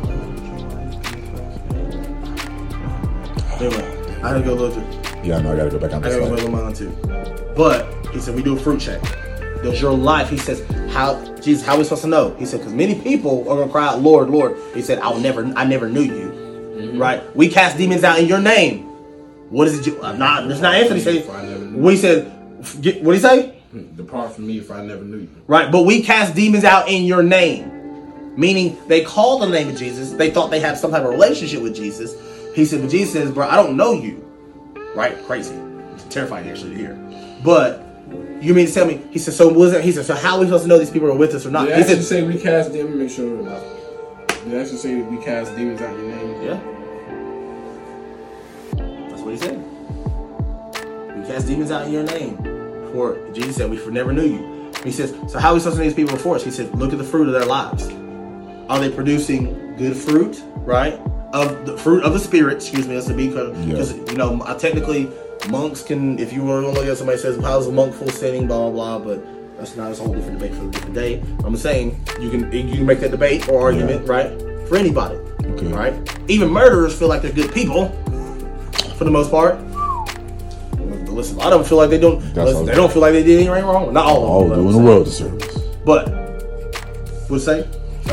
Anyway, I gotta go look at. Yeah, I know. I gotta go back on I this gotta go slide. look on too. But he said we do a fruit check. Does your life? He says, Jesus, how are we supposed to know? He said, because many people are gonna cry out, Lord, Lord. He said, I never knew you. Mm-hmm. Right? We cast demons out in your name. What is it? It's not Anthony saying. What he said? What did he say? Depart from me if I never knew you. Right, but we cast demons out in your name. Meaning they called the name of Jesus. They thought they had some type of relationship with Jesus. He said, but Jesus says, bro, I don't know you. Right? Crazy. It's terrifying actually to hear. But you mean to tell me, he said, so how are we supposed to know these people are with us or not? Did He it actually said, say we cast demons? Make sure it Did it actually say we cast demons out in your name? yeah. That's what he said. We cast demons out in your name. For Jesus said, we never knew you. He says, so how are we supposed to know these people before us? He said, look at the fruit of their lives. Are they producing good fruit, right? Of the fruit of the Spirit, excuse me, that's to be because technically monks can, if you were to look at somebody says, how is a monk full sinning, blah blah blah, but that's a whole different debate for a different day. I'm saying you can make that debate or argument, right? For anybody. Okay. Right? Even murderers feel like they're good people for the most part. Listen, a lot of them feel like they don't feel like they did anything wrong. Not all of them. All doing the world a service. But what say?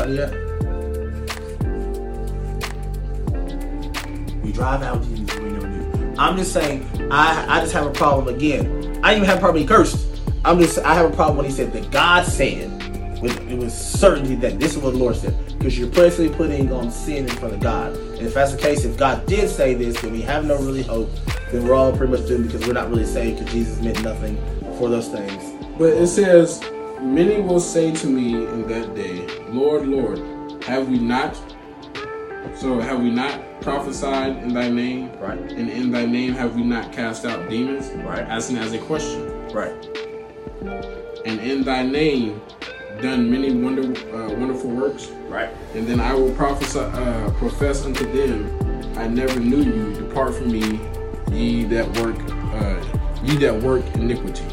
We drive out Jesus we never knew. I'm just saying, I just have a problem again. I didn't even have a problem he cursed. I have a problem when he said that God said, it was certainty that this is what the Lord said. Because you're basically putting on sin in front of God. And if that's the case, if God did say this, then we have no really hope. Then we're all pretty much doomed because we're not really saved because Jesus meant nothing for those things. But it says, many will say to me in that day, Lord, Lord, have we not So have we not prophesied in thy name? Right. And in thy name have we not cast out demons? Right. Asking as a question. Right. And in thy name done many wonderful works. Right. And then I will profess unto them, I never knew you. Depart from me, ye that work iniquity.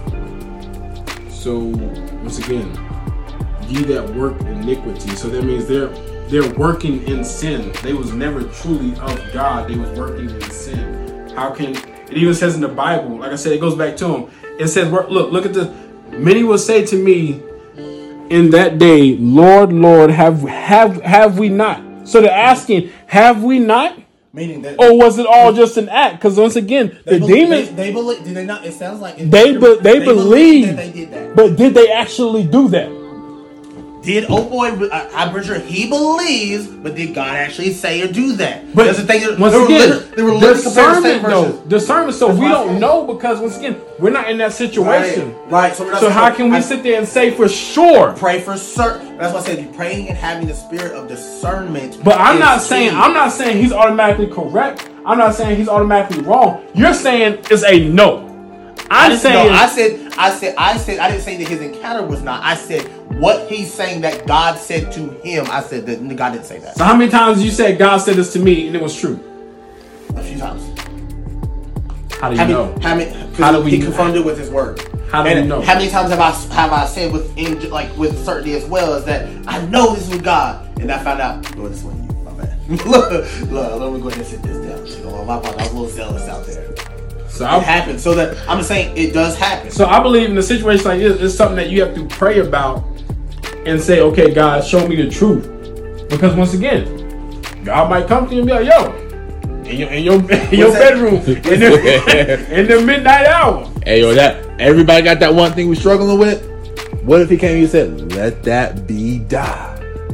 So once again, ye that work iniquity. So that means they're working in sin. They was never truly of God. They was working in sin. How can it even says in the Bible? Like I said, it goes back to him. It says, look at this. Many will say to me in that day, Lord, Lord, have we not? So they're asking, have we not? Meaning that, or was it all just an act? Because once again, the demons they believe. Did they not? It sounds like they believe that they did that. But did they actually do that? Did I'm pretty sure he believes, but did God actually say or do that? But that's the thing. Once again, they were literally discernment though. Discernment. So we don't know because once again, we're not in that situation. Right. So how can we sit there and say for sure? Pray for certain. That's why I said you praying and having the spirit of discernment. But I'm not saying he's automatically correct. I'm not saying he's automatically wrong. You're saying it's a no. I said I didn't say that his encounter was not. I said what he's saying that God said to him. I said that God didn't say that. So how many times you said God said this to me and it was true? A few times. How do you know? How do we? He confirmed it with his word. How do you know? How many times have I said with certainty as well as that I know this was God, and I found out, Lord, this wasn't you. My bad. Look, let me go ahead and sit this down. You know, my part, I was a little zealous out there. So it happens. So that I'm saying it does happen. So I believe in a situation like this, it's something that you have to pray about and say, okay, God, show me the truth. Because once again, God might come to you and be like, yo, in your bedroom in the midnight hour. Hey, yo, that everybody got that one thing we're struggling with. What if he came and said, "Let that be die"?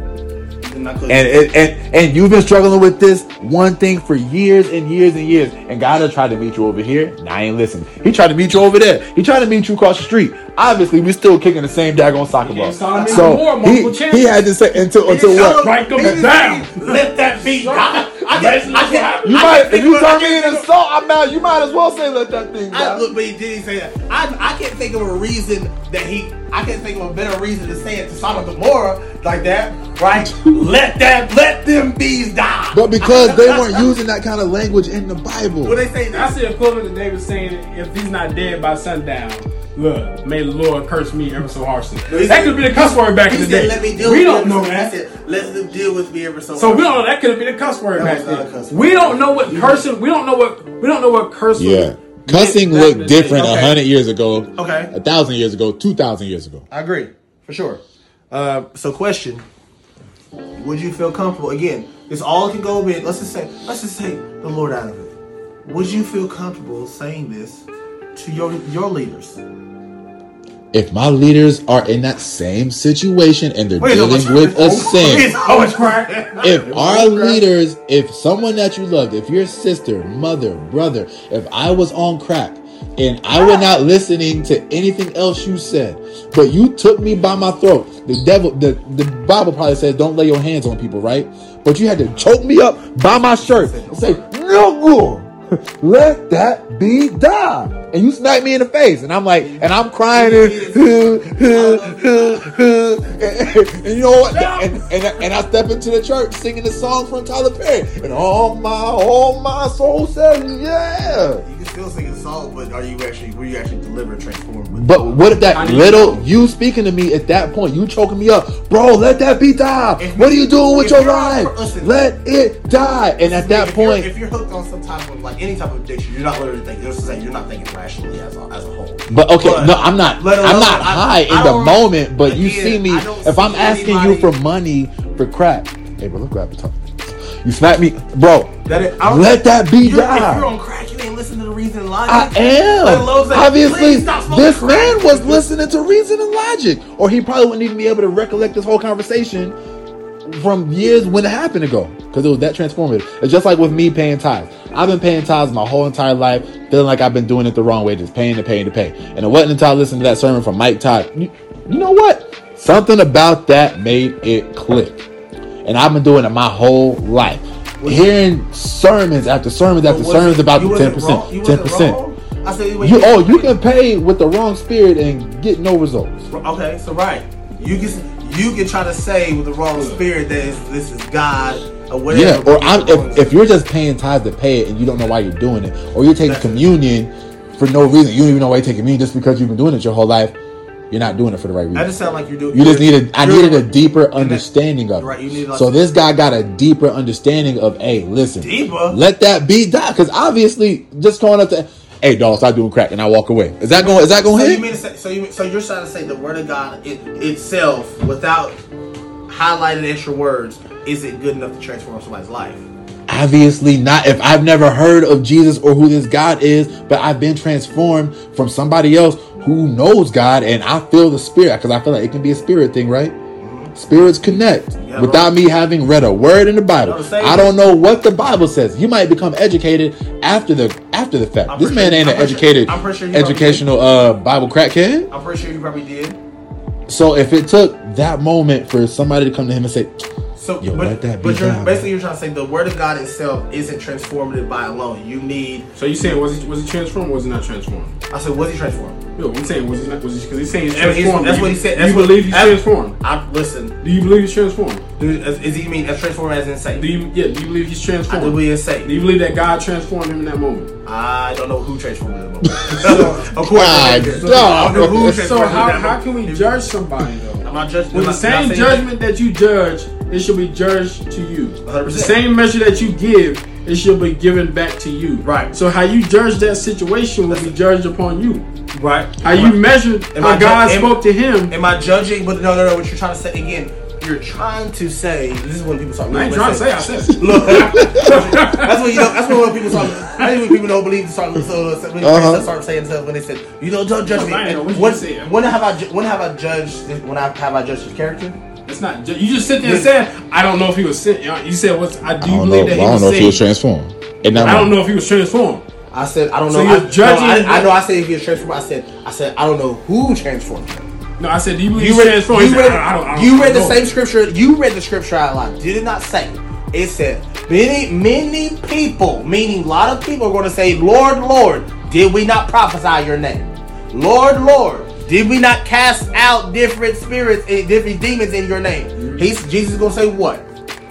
And you've been struggling with this one thing for years and years and years, and God has tried to meet you over here. Now I ain't listening. He tried to meet you over there. He tried to meet you across the street. Obviously, we still kicking the same daggone soccer ball. So he had to say until what? Write them down. Let that be God. You might, if you turn me into salt, I'm out. You might as well say let that thing die. Look, but he didn't say that. I can't think of a reason that I can't think of a better reason to say it to Sodom and Gomorrah like that, right? Let them bees die. But because they weren't using that kind of language in the Bible. What they say? That's the equivalent of David saying, if he's not dead by sundown, look, may the Lord curse me ever so harshly. That could be the cuss word back in the day. Let me deal we with don't know that. Let them deal with me ever so. So we don't know that could have been a cuss word back then. We don't know what cursing. We don't know what cursing. Yeah, cussing looked different 100 years ago. Okay, 1,000 years ago, 2,000 years ago. I agree for sure. So question: would you feel comfortable again? This all can go with. Let's just say the Lord out of it. Would you feel comfortable saying this to your leaders? If my leaders are in that same situation and they're dealing with a sin, if our leaders, if someone that you loved, if your sister, mother, brother, if I was on crack and I was not listening to anything else you said, but you took me by my throat, the Bible probably says don't lay your hands on people, right? But you had to choke me up by my shirt and say, no, let that be die. And you smack me in the face, and I'm like, and I'm crying, and you know what? And I step into the church singing the song from Tyler Perry, and all my soul says, yeah. You can still sing a song, but were you actually delivered, transformed? But what if that little you speaking to me at that point, you choking me up, bro? Let that be die. What are you doing with your life? Let it die. And at that point, if you're hooked on some type of any type of addiction, you're not literally thinking. You're not thinking rationally as a whole. But okay, no, I'm not. I'm not high in the moment. But you see me. If I'm asking you for money for crack, hey bro, look, grab the top. You smack me, bro. Let that be die. If you're on crack, you ain't listening to Reason and Logic. I am. Obviously, this man was listening to Reason and Logic, or he probably wouldn't even be able to recollect this whole conversation from years when it happened ago, because it was that transformative. It's just like with me paying tithes. I've been paying tithes my whole entire life, feeling like I've been doing it the wrong way, just paying to pay to pay. And it wasn't until I listened to that sermon from Mike Todd. You know what? Something about that made it click. and I've been doing it my whole life. Hearing sermons after sermons after sermons about the 10%, 10%. I said, you can pay with the wrong spirit and get no results. Okay, so right, you can try to say with the wrong spirit that this is God or whatever. Yeah, or if you're just paying tithes to pay it and you don't know why you're doing it, or you're taking communion for no reason, you don't even know why you're taking communion just because you've been doing it your whole life. You're not doing it for the right reason. That just sound like you're doing. You just needed. I needed a deeper understanding of it. Right. You need So this guy got a deeper understanding of. Hey, listen. Deeper. Let that be done. Because obviously, just going up to, hey, dog, stop doing crack, and I walk away. Is that going? So hit? you mean to say? So you're trying to say the word of God itself, without highlighting extra words, is it good enough to transform somebody's life? Obviously not. If I've never heard of Jesus or who this God is, but I've been transformed from somebody else who knows God, and I feel the spirit, because I feel like it can be a spirit thing, right? Spirits connect without me having read a word in the Bible. I don't know what the Bible says. You might become educated after the fact. This man ain't an educated, educational Bible crackhead. I'm pretty sure you probably did. So if it took that moment for somebody to come to him and say, let that be done. Basically, you're trying to say the word of God itself isn't transformative by alone. You need. So you saying was he transformed or was he not transformed? I said, was he transformed? Yo, I'm saying was he not? Was he? Because he's saying he's transformed. That's what he said. Do you believe he's transformed? Listen. Do you believe he's transformed? Is he mean as transformed as insane? Do you believe he's transformed? I do believe insane. Do you believe that God transformed him in that moment? I don't know who transformed him in that moment. Of course, I don't know who transformed So him in that how can we judge somebody though? I'm not judging. With the same judgment that you judge, it should be judged to you. 100%. The same measure that you give, it should be given back to you. Right. So how you judge that situation will be judged upon you. Right. How you measured how God spoke to him. Am I judging? But no. What you're trying to say again? You're trying to say. This is when people talk. I ain't trying to say. I said. Look, that's what when people talk. I think when people don't believe start saying stuff when they said, don't judge me. When have I judged his character? It's not. You just sit there and said, I don't know if he was sent. You said, I don't know if he was transformed. I don't know if he was transformed. I said, I don't know. So you're judging. I know. I said if he was transformed. I said, I don't know who transformed him. No, I said, do you believe he's transformed? You read the same scripture. You read the scripture out loud. Did it not say? It said, many people, meaning a lot of people are going to say, Lord, Lord, did we not prophesy your name? Lord, Lord, did we not cast out different spirits, different demons in your name? Jesus is going to say what?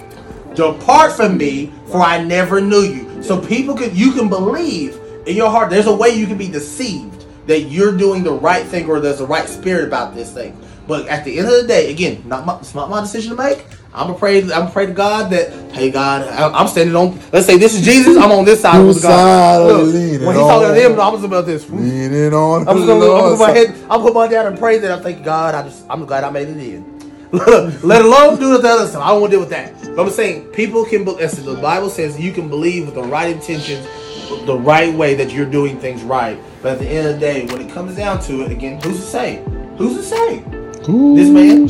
Depart from me, for I never knew you. So you can believe in your heart. There's a way you can be deceived that you're doing the right thing or there's the right spirit about this thing. But at the end of the day, again, it's not my decision to make. I'm gonna pray to God that, hey God, I'm standing on. Let's say this is Jesus. I'm on this side of God. Look, when he's talking to him, I'm just about this. Leaning on. I'm gonna put my head. I'm put my down and pray that. I'm thanking God. I'm glad I made it in. Let alone do the other stuff. I don't want to deal with that. But I'm saying people can. As the Bible says, you can believe with the right intentions, the right way that you're doing things right. But at the end of the day, when it comes down to it, again, who's to say? Who's to say? This man,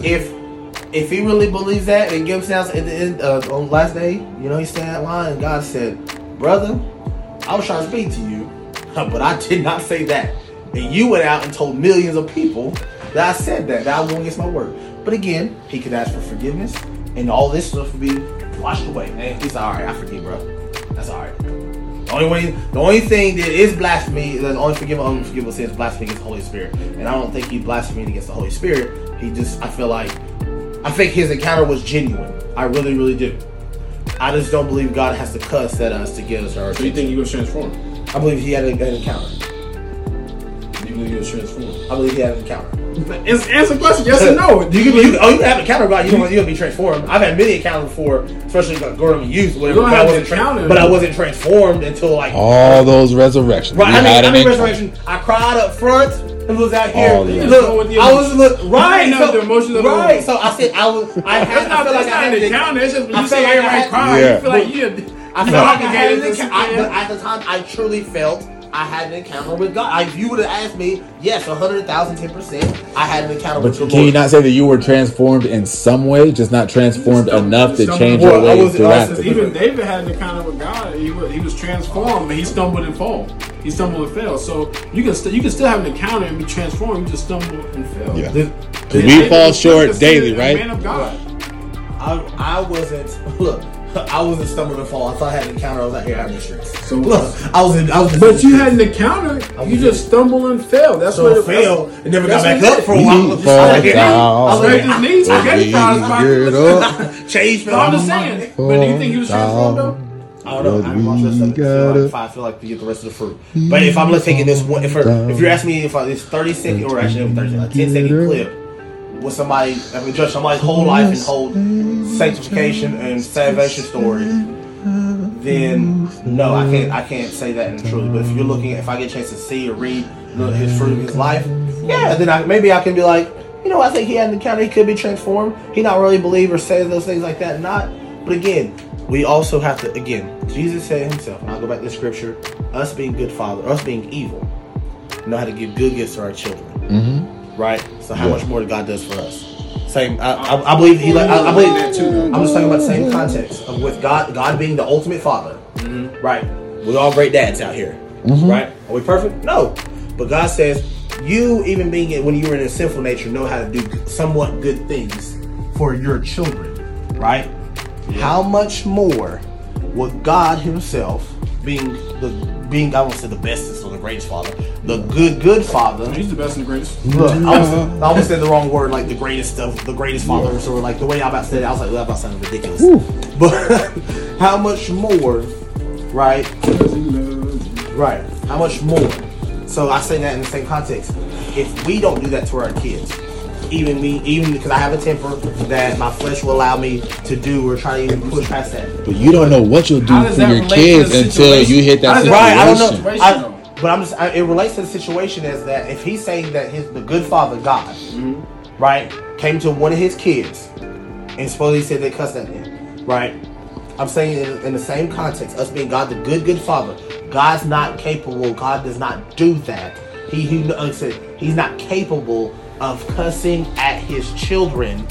if he really believes that, and gives down at the end on the last day, he's standing that line, and God said, "Brother, I was trying to speak to you, but I did not say that." And you went out and told millions of people that I said that I was going against my word. But again, he could ask for forgiveness, and all this stuff would be washed away. And he's all right. I forgive, bro. That's all right. The only thing that is blasphemy, the only unforgivable sin is blasphemy against the Holy Spirit. And I don't think he blasphemed against the Holy Spirit. I think his encounter was genuine. I really, really do. I just don't believe God has to cuss at us to get us our attention. So you think he was transformed? I believe he had an encounter. You believe he was transformed? I believe he had an encounter. Answer the question, yes or no. You can have an encounter with God. You don't be transformed. I've had many encounters before, especially growing up in youth, whatever. But I wasn't transformed until all those resurrections. Right. I mean resurrection. I cried up front and was out here. Look, right. So I said I was. I felt like I had an encounter. It's just when you say everybody cried, you feel like you. I felt like I had an encounter. But at the time, I truly felt I had an encounter with God. If you would have asked me, yes, 100,000, 10%, I had an encounter with the Lord. But can you not say that you were transformed in some way, just not transformed enough to change your ways drastically? Even David had an encounter with God. He was transformed, but he stumbled and fell. He stumbled and fell. So you can still have an encounter and be transformed. You just stumble and fail. Yeah. We fall short daily, right? Man of God. I wasn't stumbling and fall. I thought I had an encounter. I was out here having the streets. So look, I was. But you had an encounter. You just stumbled and fell. That's what it fell. And never got back up for a while. I was like, his knees. Change. I'm just saying. But do you think he was transformed though? I don't know. I haven't watched this stuff. If I feel like to get the rest of the fruit. But if I'm taking this one, if you're asking me if it's 30 second or actually 30 second, like 10 second clip with somebody, I mean, judge somebody's whole life and whole sanctification and salvation story, then no, I can't say that in truly. But if you're looking at, if I get a chance to see or read his fruit of his life, yeah, then maybe I can be like, you know, I think he had an encounter. He could be transformed. He not really believe or say those things like that. Not, but again. We also have to, again, Jesus said himself, and I'll go back to the scripture, us being good father, us being evil, know how to give good gifts to our children. Mm-hmm. Right? So how much more God does for us? Same, I believe he like, I believe that too. I'm just talking about the same context of with God being the ultimate father. Mm-hmm. Right? We're all great dads out here. Mm-hmm. Right? Are we perfect? No. But God says, you even being, when you were in a sinful nature, know how to do somewhat good things for your children. Right? Yeah. How much more would God himself, being I won't say the bestest or the greatest father, the good father. He's the best and the greatest. Look, I almost said the wrong word, like the greatest fathers, or like the way I about to say it, I was like, well, that about sounding ridiculous. Ooh. But how much more, right? Right. How much more? So I say that in the same context. If we don't do that to our kids, even because I have a temper that my flesh will allow me to do or try to even push past that. But you don't know what you'll do for your kids until you hit that situation. Right, I don't know. But I'm just, it relates to the situation as that if he's saying that the good father, God, mm-hmm. right, came to one of his kids and supposedly said they cussed at him, right? I'm saying in the same context, us being God, the good father, God's not capable, God does not do that. He's not capable of cussing at his children.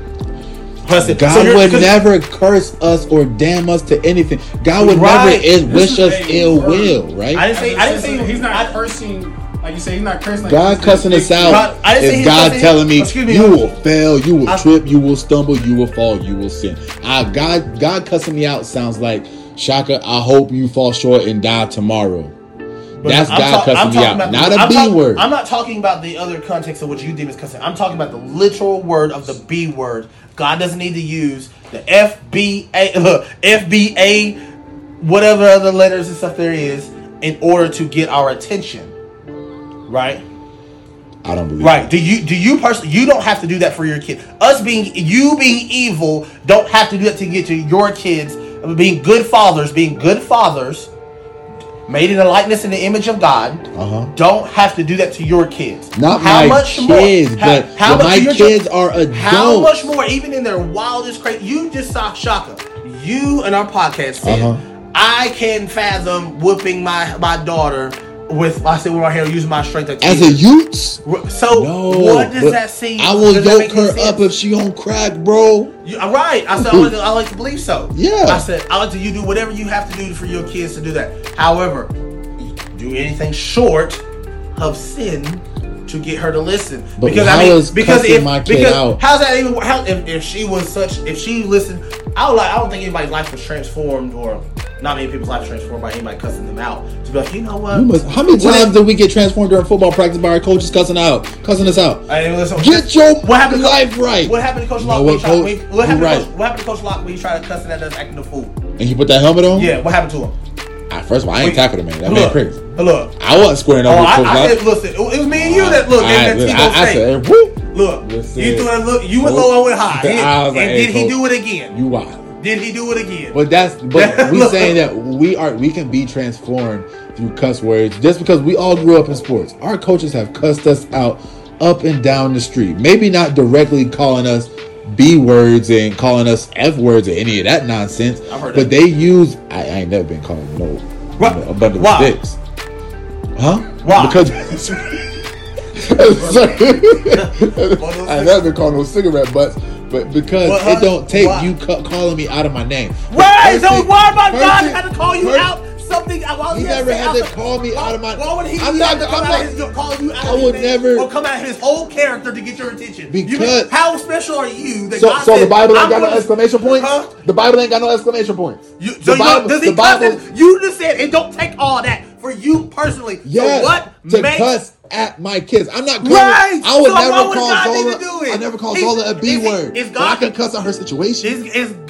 God would never curse us or damn us to anything. God would never wish us ill will, right? I didn't say he's not cursing. Like you say, he's not cursing. Like God cussing us out is God telling me, you will fail, you will trip, you will stumble, you will fall, you will sin. God cussing me out sounds like, Shaka, I hope you fall short and die tomorrow. That's God cussing me out, not a B word. I'm not talking about the other context of what you deem as cussing. I'm talking about the literal word of the B word. God doesn't need to use the FBA, whatever other letters and stuff there is, in order to get our attention. Right? I don't believe. Right? Do you personally? You don't have to do that for your kid. Being evil, don't have to do that to get to your kids. Being good fathers. Made in the likeness and the image of God, don't have to do that to your kids. Not how my much kids, more? But how much my kids are adults. How much more, even in their wildest crazy? You just saw Shaka. You and our podcast said, I can fathom whooping my daughter with my hair, using my strength as a youth. So what does that seem? I will yoke her up if she on crack, bro. Right. I said I like to believe so. Yeah. I said I like to you do whatever you have to do for your kids to do that. However, do anything short of sin to get her to listen. But how's that even? If she listened, I don't think anybody's life was transformed, or not many people's life was transformed by anybody cussing them out. To be like, you know what? How many times did we get transformed during football practice by our coaches cussing us out? Get your life right. What happened to Coach Locke? What happened to Coach Locke when he tried to cussing at us acting a fool? And he put that helmet on? Yeah. What happened to him? First of all, I ain't tackled him, man. That man crazy. Look, I wasn't squaring up with Coach Locke. Listen, it was me and you that looked. I said, whoop. Look, you threw that look. You went low, I went high. And did he do it again? You wild. Did he do it again? But we saying that we can be transformed through cuss words just because we all grew up in sports. Our coaches have cussed us out up and down the street. Maybe not directly calling us B words and calling us F words or any of that nonsense. But they use. I ain't never been called a bundle of sticks. Huh? Why? Because I never been called no cigarette butts. But because it don't take you calling me out of my name. Right. So why about God had to call you out something. He never had to call me out of my. Why would he? I'm have not. to come I'm out not. of his, call you out I of would his name never- or come out of his whole character to get your attention. Because- how special are you? That So, God so the said, Bible ain't I'm got no gonna- exclamation points. Huh? The Bible ain't got no exclamation points. You, The so Bible- does he the cuss Bible- at, you just said it don't take all that for you personally. Yes, So what to makes cuss at my kids. I'm not calling. Right. I would So never why would call God need Zola. to do it? I never call Is- Zola a B is he- word. is But I God- can cuss at her situation.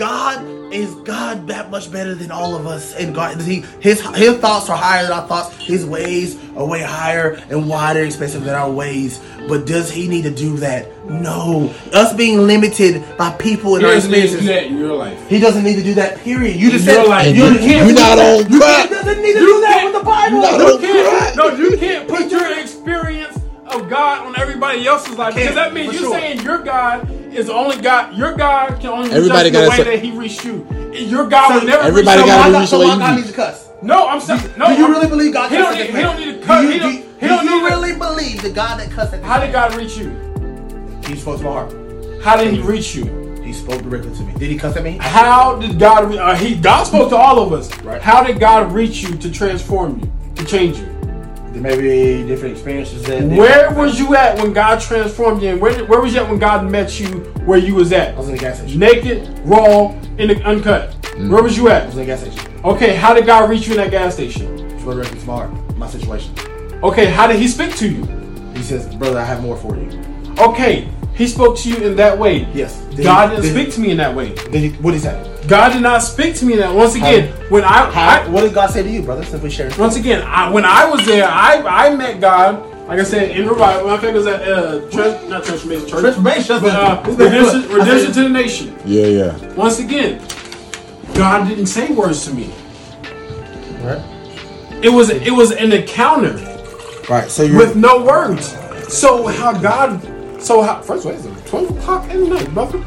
is God that much better than all of us? And God, his thoughts are higher than our thoughts. His ways are way higher and wider, expensive than our ways. But does he need to do that? No. Us being limited by people in He our doesn't need to experiences. do that in your life. He doesn't need to do that. Period. You just In said your life. And you you- can't. you're not on He crack. doesn't need to You do that can't- with the Bible. you're not You on can't, no, you can't put your experience of God on everybody else's life, because that means for you're sure. saying your God is the only God. Your God can only reach Everybody us the gotta way say- that He reached you. Your God will never everybody reach gotta somebody. reach So the way my you God need. needs to cuss. No, I'm saying no. Do you I'm- really believe God He cussed don't at need. this He man? don't need to cut. Do He don't. He do don't you need to- really believe the God that cussed at this How did man? God reach you? He spoke to my heart. How did He reach you? He spoke directly to me. Did he cuss at me? How did God? God spoke to all of us. Right. How did God reach you to transform you, to change you? There may be different experiences that. Where was you at when God transformed you? And where was you at when God met you where you was at? I was in the gas station. Naked, raw, and uncut. Where was you I at? was in the gas station. Okay, how did God reach you in that gas station? He spoke directly to my heart. My situation. Okay, how did He speak to you? He says, "Brother, I have more for you." Okay, He spoke to you in that way. Yes. God didn't speak to me in that way. What did he say? God did not speak to me in that. Once again, when What did God say to you, brother? Simply share. once again, when I was there, I met God. Like I said, in revival. My favorite was at not Transformation Church. Transformation. But redemption to the nation. Yeah, yeah. Once again, God didn't say words to me. Right. It was an encounter Right. So you're with no words. So how first of all, it's 12 o'clock in the night, brother.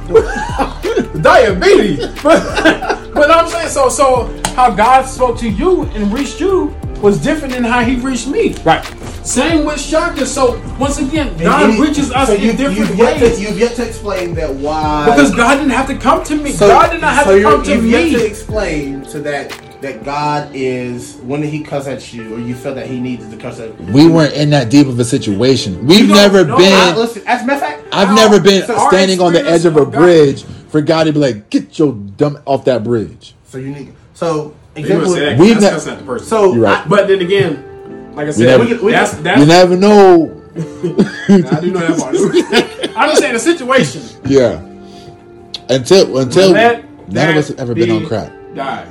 Diabetes. But I'm saying so how God spoke to you and reached you was different than how He reached me. Right. Same with Shaka. So once again, God reaches us in different ways. You've yet to explain that why. Because God didn't have to come to me. God did not have to come to you've yet to me. explain to that God is, when did He cuss at you, or you felt that He needed to cuss at you? We weren't in that deep of a situation. We've don't never know. been. Listen, as a matter of fact, I've never been our standing on the edge of a experience of God- bridge for God to be like, "Get your dumb off that bridge." so unique. So You would example. say that, We've that's ne- not the person. So You're right. But then again, like I said, never- that's You never know. I do know that part. I'm just saying the situation. Yeah. Until Let none of us have that ever been be on crack. died.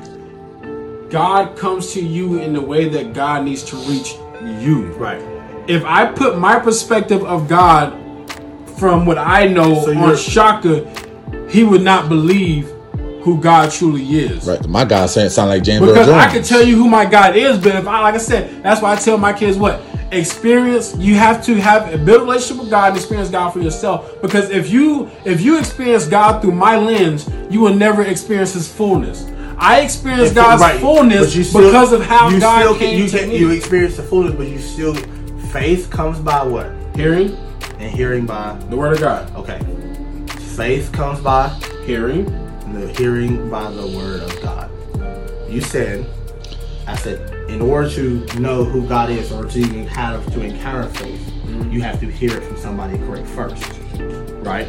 God comes to you in the way that God needs to reach you. right. If I put my perspective of God from what I know So on you're- Shaka, he would not believe who God truly is. Right. My God saying sound like James Earl Because Jones. I can tell you who my God is, but if like I said, that's why I tell my kids what experience. You have to have a build a relationship with God and experience God for yourself. Because if you experience God through my lens, you will never experience His fullness. I experienced God's fullness But you still- because of how you God still, came to me. You experience the fullness, but you still, faith comes by what? Hearing And hearing by, the Word of God. okay. Faith comes by, Hearing. and the hearing by the word of God. You said, I said, in order to know who God is, or to even have to encounter faith, you have to hear it from somebody correct first, right?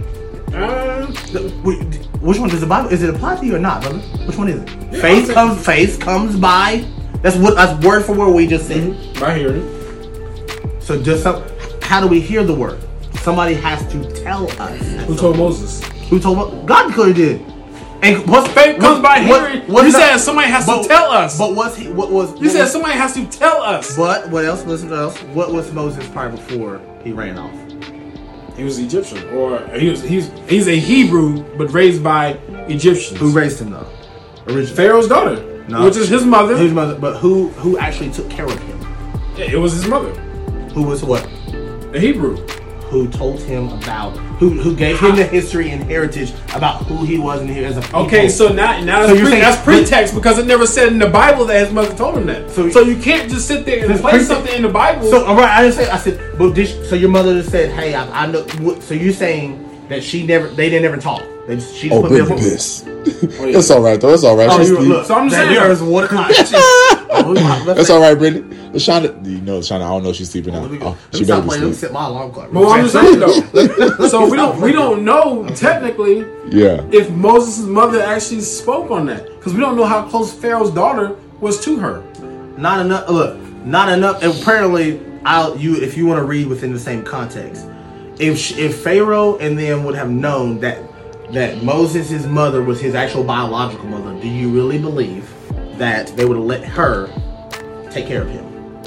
Which one does the Bible? Is it apply to you or not, brother? Which one is it? Yeah, Faith comes by. That's word for word we just said. By hearing. So how do we hear the word? Somebody has to tell us. Who told Moses? Who told? God clearly did. And Faith comes by hearing. You said somebody has to tell us. But what was? You said somebody has to tell us. But what else? Listen to else. What was Moses prior before he ran off? He was Egyptian, or he's a Hebrew, but raised by Egyptians. Who raised him though? Originally, Pharaoh's daughter, No. which is his mother. his mother. But who actually took care of him? It was his mother, Who was what? a Hebrew. Who told him about? Who gave him the history and heritage about who he was and as a people? Okay, so now So you're saying- that's pretext because it never said in the Bible that his mother told him that. So- So you can't just sit there and That's play pretext. something in the Bible. So all right, I didn't say. I said, but so your mother just said, "Hey, I know." So you're saying that they didn't ever talk. She just put me up with Bliss. It's all right though. It's all right. Oh, She's you look. So I'm saying- There's 1 o'clock. That's all right, Brittany. LaShonda, you know, LaShonda, I don't know if she's sleeping now. Let me Oh, stop she better be playing. Let me sleeping. set my alarm clock. But what I'm saying though, so we don't know technically Yeah. if Moses' mother actually spoke on that, because we don't know how close Pharaoh's daughter was to her. Not enough. Look, not enough. Apparently, if you want to read within the same context, if Pharaoh and them would have known that Moses' mother was his actual biological mother, do you really believe that they would have let her take care of him?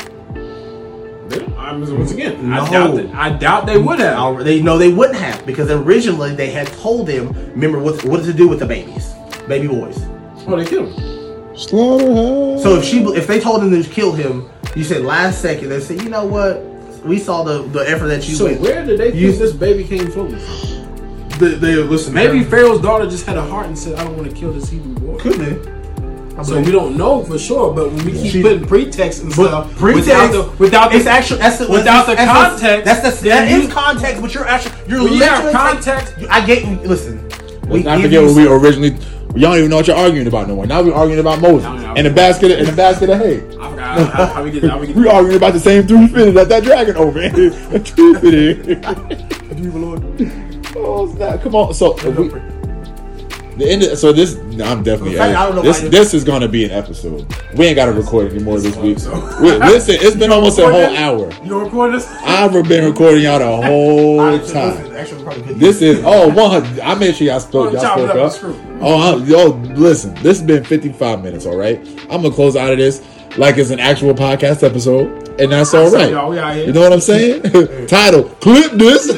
Once again, No. I doubt they would have. They wouldn't have, because originally they had told them, remember what to do with the babies, baby boys. Oh, they killed him. Slaughterhouse. So if they told him to kill him, you said last second they said, you know what? We saw the effort that you. So went. where did they think this baby came from? They listen. Maybe Pharaoh's daughter just had a heart and said, "I don't want to kill this Hebrew boy." Could be. So we don't know for sure, but when we keep putting pretext and stuff Pretext without the it's actually without the context, that is context, but you're when you have literally context. I get listen. Let's not forget what we originally. Y'all don't even know what you're arguing about no more. Now we're arguing about Moses and a basket of hay. I forgot how we get. We're arguing about the same 3 fitted that dragon over. A 3 fitted. Oh snap! Come on. So the end. So this, I'm definitely. I don't know This is going to be an episode. We ain't got to record anymore this week. Listen, it's been almost a whole hour. You gonna record this? I've been recording y'all the whole time. This is 100. I made sure y'all spoke. Y'all spoke up. Listen. This has been 55 minutes. All right. I'm gonna close out of this like it's an actual podcast episode, and that's all right. You know what I'm saying? Title: Clip this.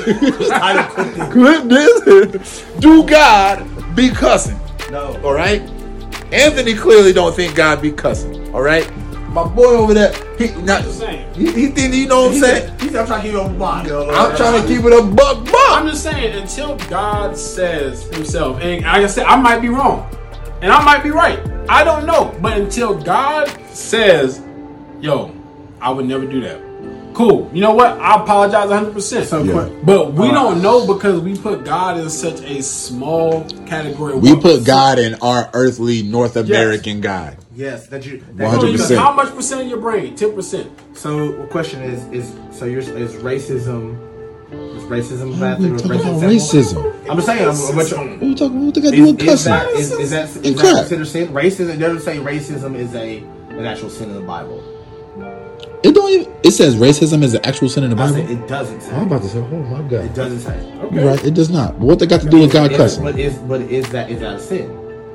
Clip this. Do God be cussing? No. All right. Anthony clearly don't think God be cussing. All right. My boy over there, he think, you know what I'm saying? He said, I'm trying to keep it a buck. I'm trying to keep it a buck. I'm just saying, until God says himself, and like I said, I might be wrong, and I might be right. I don't know, but until God says, "Yo, I would never do that." Cool. You know what? I apologize 100%. So quick. But we don't know, because we put God in such a small category. We put God in our earthly North American God. Yes, that 100%. How much percent of your brain? 10%. So the question is racism? Is racism a bad thing? Racism. I'm just saying. What you talking? What they got to do with cussing? Is that considered sin? Racism. It doesn't say racism is an actual sin in the Bible. It don't even. It says racism is an actual sin in the Bible. It doesn't say. I'm about to say, oh my God. It doesn't say. Okay. You're right. It does not. But what they got to do with God cussing? But is that a sin?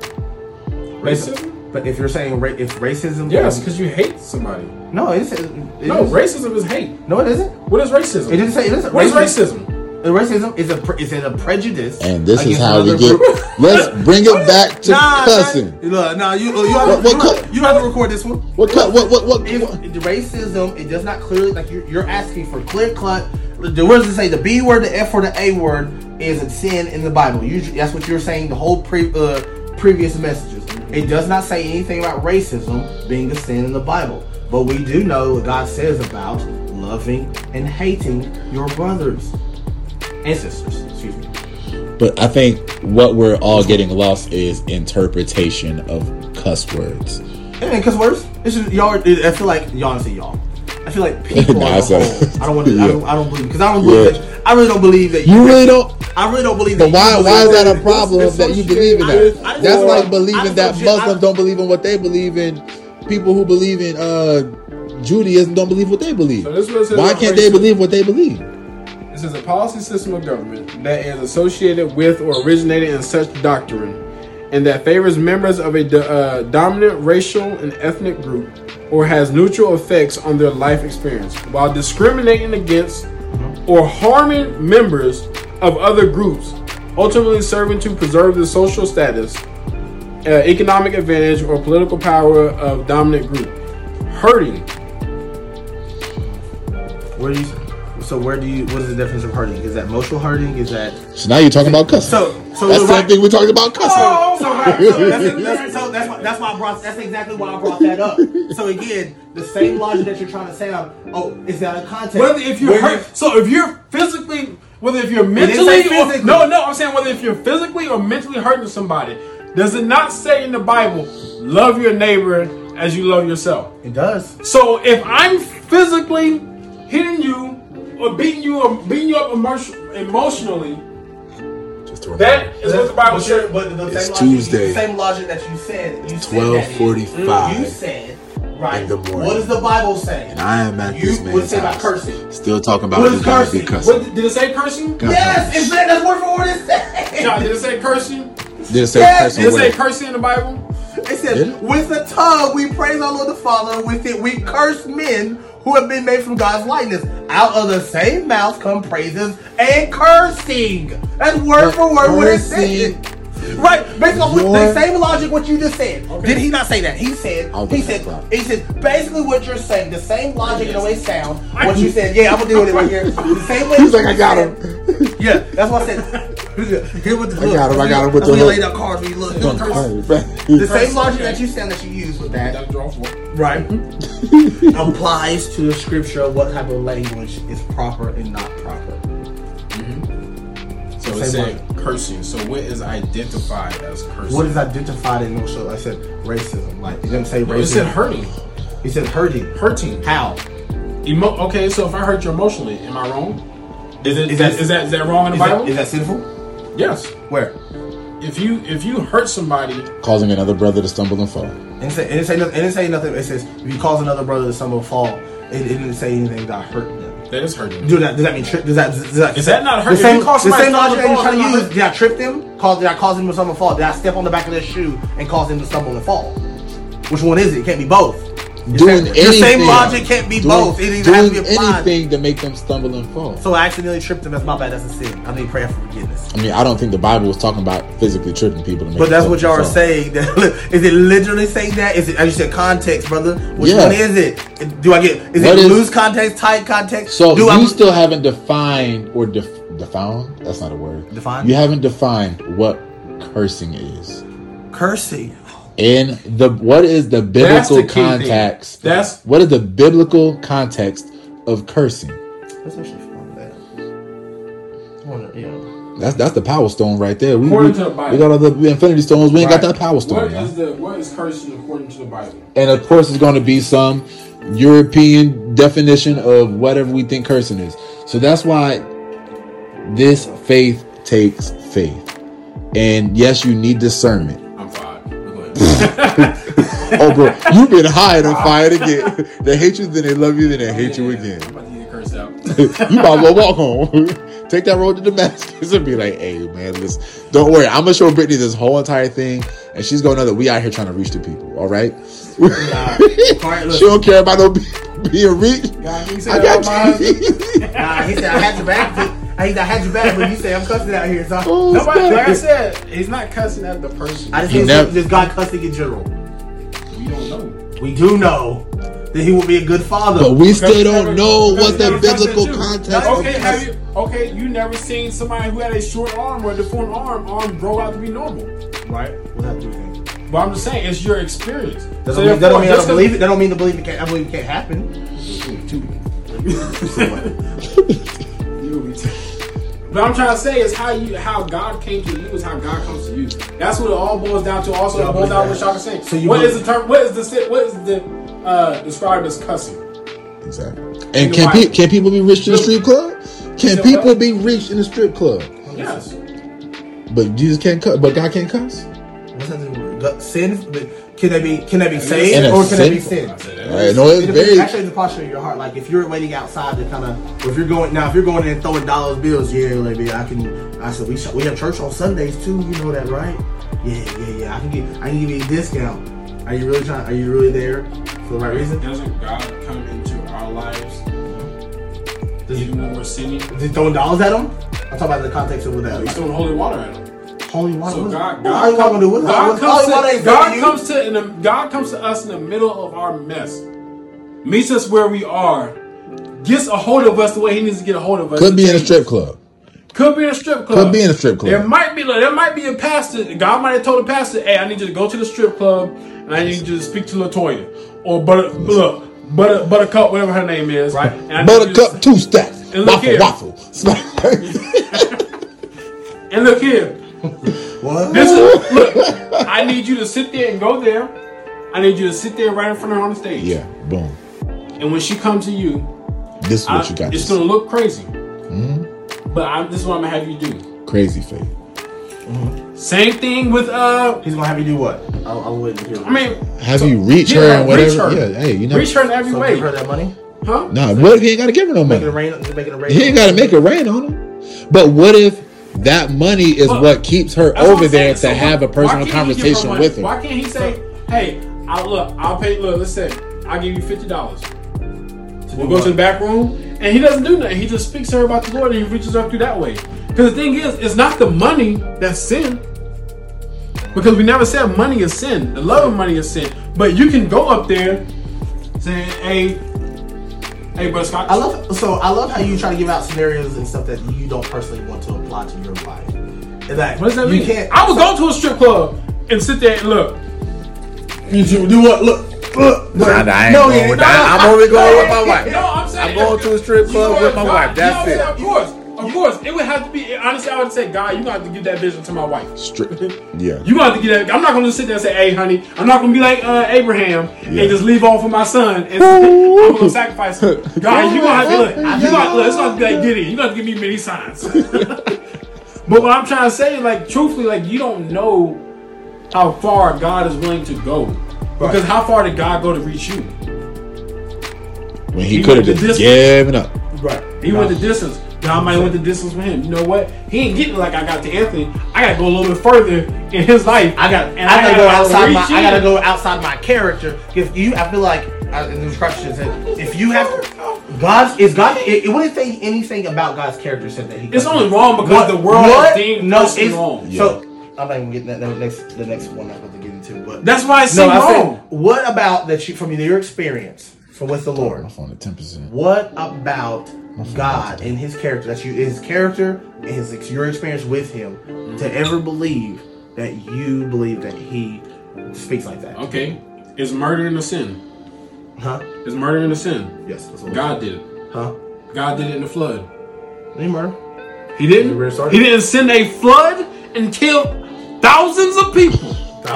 Racism? But if you're saying if racism, Yes, because you hate somebody. no, it No, racism is hate. No, it isn't. What is racism? It didn't say. It isn't. What is racism? Racism is a prejudice. And this is against how we another get. group. Let's bring it back to cussing. You don't have to record this one. What? If racism, it does not clearly, like you're asking for clear cut. The words that say the B word, the F word, the A word is a sin in the Bible. Usually, that's what you're saying. The whole previous messages. It does not say anything about racism being a sin in the Bible. But we do know what God says about loving and hating your brothers and sisters. Excuse me. But I think what we're all getting lost is interpretation of cuss words. And cuss words. It's just y'all. I feel like y'all say y'all. I feel like people Nah, as a whole. I don't want to. yeah. I don't believe, because I don't believe that. I really don't believe that. You really don't. I really don't believe But that. why is that a problem that you believe in that? I That's like I believing that associate- Muslims don't believe in what they believe in. People who believe in Judaism don't believe what they believe. So this is what it says Why about can't they racism. believe what they believe? This is a policy system of government that is associated with or originated in such doctrine, and that favors members of a dominant racial and ethnic group, or has neutral effects on their life experience, while discriminating against or harming members of other groups, ultimately serving to preserve the social status, economic advantage, or political power of dominant group. Hurting. What is the definition of hurting? Is that emotional hurting? Is that So now you're talking about cussing. so? That's the same thing we're talking about cussing. That's why I brought. That's exactly why I brought that up. So again, the same logic that you're trying to say. Is that a context? Whether if you're hurt, so if you're physically, whether if you're mentally or no, I'm saying whether if you're physically or mentally hurting somebody, does it not say in the Bible, love your neighbor as you love yourself? It does. So if I'm physically hitting you or beating you up emotionally, that is what the Bible said. But it's Tuesday. The same logic that you said. 12:45. You said, right. In the morning. What does the Bible say? And I am at this man's about house. cursing? Still talking about What this is guy cursing? be cussing. Did it say cursing? Yes, that's word for word it says. John, did it say cursing? Did it say Yes, cursing? Did it say cursing in the Bible? It says, with the tongue we praise our Lord the Father, with it we curse men who have been made from God's likeness. Out of the same mouth come praises and cursing. That's word for word what it says. Right, based on the same logic what you just said. Okay. Did he not say that? He said basically what you're saying, the same logic and the way it sounds, what you said. Yeah, I'm gonna deal with it right here. The same way. He's like, I got him. Yeah, that's what I said. Here with the I got him with the hook. hook. Laid out cards when you look. The same logic that you said that you use with that, right, applies to the scripture of what type of language is proper and not proper. So it said cursing. So what is identified as cursing? What is identified in also? I said racism. Like, it didn't say racism. It said hurting. He said hurting. Hurting. How? Okay, so if I hurt you emotionally, am I wrong? Is that wrong in the Bible? Is that sinful? Yes. Where? If you hurt somebody, causing another brother to stumble and fall. It didn't say nothing. It says if you cause another brother to stumble and fall, it didn't say anything about hurting them. That is hurting. Does that mean trip? Is that not hurting? The same logic that you're trying to use. Did I trip them? Did I cause them to stumble and fall? Did I step on the back of their shoe and cause them to stumble and fall? Which one is it? It can't be both. Doing anything. The same logic can't be both. It either has to be applied. Anything to make them stumble and fall. So I accidentally tripped them. That's my bad. That's a sin. I need prayer for forgiveness. I mean, I don't think the Bible was talking about physically tripping people. To make but that's what y'all are saying. Is it literally saying that? Is it, as you said, context, brother? Which one is it? Do I get? Is it loose context, tight context? So you still haven't defined or defined? That's not a word. Defined. You haven't defined what cursing is. Cursing. And what is the biblical context? What is the biblical context of cursing? That's actually fun. That's the power stone right there. We to the Bible. We got all the infinity stones. We ain't got that power stone. What is cursing according to the Bible? And of course, it's going to be some European definition of whatever we think cursing is. So that's why this faith takes faith. And yes, you need discernment. Oh, bro, you've been high and fired again. They hate you, then they love you, then they hate you again. I'm about to get cursed out. You might as well walk home. Take that road to Damascus and be like, hey, man, listen, don't worry. I'm going to show Brittany this whole entire thing, and she's going to know that we out here trying to reach the people, all right? She don't care about no being reached. I got you. He said, I had your back. I had your back, but you say I'm cussing out here. So nobody, like I said, he's not cussing at the person. I just think this guy cussing in general. We don't know. We do know that he will be a good father, but we still don't know what the biblical context. Okay, you never seen somebody who had a short arm or a deformed arm grow out to be normal, right? What that do thing? But I'm just saying, it's your experience. That don't mean I don't believe it. That don't mean I believe it can't happen. But I'm trying to say is how God came to you is how God comes to you. That's what it all boils down to. Also, it boils down to what y'all are saying. So what is the term? What is the described as cussing? Exactly. And can people be reached in a strip club? Can people be reached in a strip club? Yes. But Jesus can't cuss. But God can't cuss. What's that? Sin? Can they be saved or can they be sin? No, actually the posture of your heart. Like if you're waiting outside to kind of, if you're going in and throwing dollar bills, yeah, maybe I said we have church on Sundays too. You know that, right? Yeah. I can give you a discount. Are you really there for the right reason? Doesn't God come into our lives even when we're sinning? Is he throwing dollars at them? I'm talking about the context of that. He's throwing holy water at them. Holy water. So God comes to us in the middle of our mess, meets us where we are, gets a hold of us the way He needs to get a hold of us. Could be in a strip club. Could be in a strip club. Could be in a strip club. There might be a pastor. God might have told the pastor, "Hey, I need you to go to the strip club, and I need you to speak to Latoya or Buttercup, whatever her name is, right? Buttercup 2 stacks." And look here. Waffle. And look here. What? This is look. I need you to sit there and go there. I need you to sit there right in front of her on the stage. Yeah, boom. And when she comes to you, This is what you got. it's gonna look crazy. But this is what I'm gonna have you do. Crazy faith. Same thing with He's gonna have you do what? I'll wait to hear. I mean, Have you reach her and whatever? Yeah, hey, you know. reach her in every so way. give her that money. Huh? Nah, what if he ain't gotta give her no Making money? it rain. Making it rain. He ain't gotta make it rain on him. But what if that money is Look, what keeps her That's what over I'm there saying. to So have a why personal can't he give her conversation money? with her? Why can't he say, "Hey, I'll pay. Look, let's say I'll give you $50. We'll go to the back room," and he doesn't do nothing. He just speaks to her about the Lord and he reaches up through that way. Because the thing is, it's not the money that's sin. Because we never said money is sin. The love of money is sin. But you can go up there saying, hey, Brother Scott. I love how you try to give out scenarios and stuff that you don't personally want to apply to your life. And that What does that you mean? can't. I would go to a strip club and sit there and look. You do what? Look. I ain't No, going yeah, with no, that. I'm only going with my wife. No, I'm saying I'm going to a strip club with my wife. That's it. Of course. It would have to be. Honestly, I would say, God, you got to give that vision to my wife. Yeah. You got to get that. I'm not going to sit there and say, "Hey, honey," I'm not going to be like Abraham and just leave off of my son and I'm going to sacrifice him. God, you going to have to look. It's going to be like Gideon. You got to give me many signs. But what I'm trying to say is, like, truthfully, like, you don't know how far God is willing to go. Because how far did God go to reach you? When he He could have went the just distance. given up. Right. He went the distance. God might have went the distance with him. You know what? He ain't getting like I got to Anthony. I got to go a little bit further in his life. I gotta go outside my. I gotta go outside my character. If you, I feel like in the scripture said, if you have God. It wouldn't say anything about God's character. Said that he. It's only wrong because the world has deemed person wrong. So I'm not even getting that the next one I'm about to get into. But that's why it's I wrong. said, what about that? From your experience with the Lord. My phone at 10%. What about God and His character? His character and your experience with Him to ever believe that you believe that He speaks like that. Okay, is murdering a sin? Huh? Is murdering a sin? Yes. That's what God did it. Huh? God did it in the flood. Did he murder? He didn't. He didn't send a flood and kill thousands of people.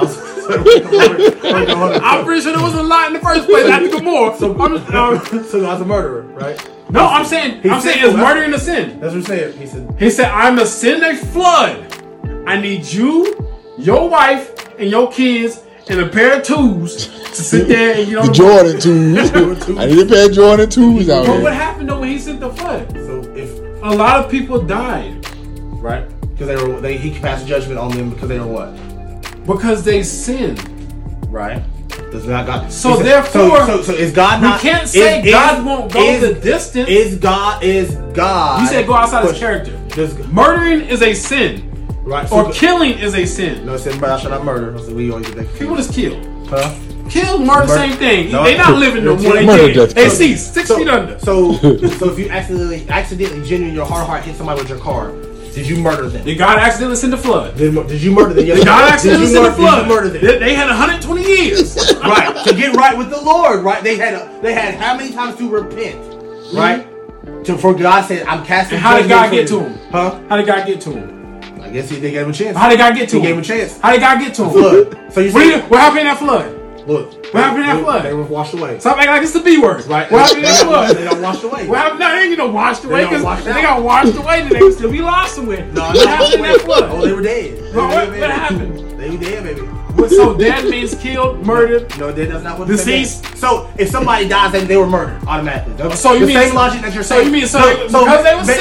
I'm pretty sure there wasn't a lot in the first place. I have to go more. So God's a murderer, right? No, I'm saying is murdering a sin. That's what I'm saying. He said, I'm gonna send a flood. I need you, your wife, and your kids, and a pair of tools to sit there and the Jordan tools. I need a pair of Jordan tools out But here. what happened though when he sent the flood? So if A lot of people died. right, because he passed judgment on them because they were what? Because they sinned. Right. Does not God? So therefore, so is God not? We can't say God won't go the distance. Is God? You said go outside his character. Murdering is a sin. Right. Or killing is a sin. No, it said, but I shall not murder. So we always get People just kill. Huh? Kill, murder, same thing. No. They not living no more. They Murder, dead. death, They killing. cease 6 feet under. So if you accidentally genuine your heart hit somebody with your car, did you murder them? Did God accidentally send the flood? Did you murder them? Yes. Did God accidentally send the flood? Did you murder them? They had 120 years. Right, to get right with the Lord, right? They had how many times to repent, right? For God said, "I'm casting." And how did God get to judgment him? Huh? How did God get to him? I guess they gave him a chance. How did God get to He him? gave him a chance. How did God get to him? Flood. So you What happened in that flood? look, What happened in that flood? They were washed away. Stop acting like it's the B word. Right? What happened in that flood? They got washed away. What happened? No, they ain't get no washed away got because washed they out. got washed away. Then they would still be lost somewhere. No, What happened in that flood? Oh, they were dead. They Bro, were dead, what baby. happened? They were dead, baby. So dead means killed, murdered. No, that's not what Deceased. it means. So if somebody dies, then they were murdered automatically. So you the mean same logic that you're So saying. you mean because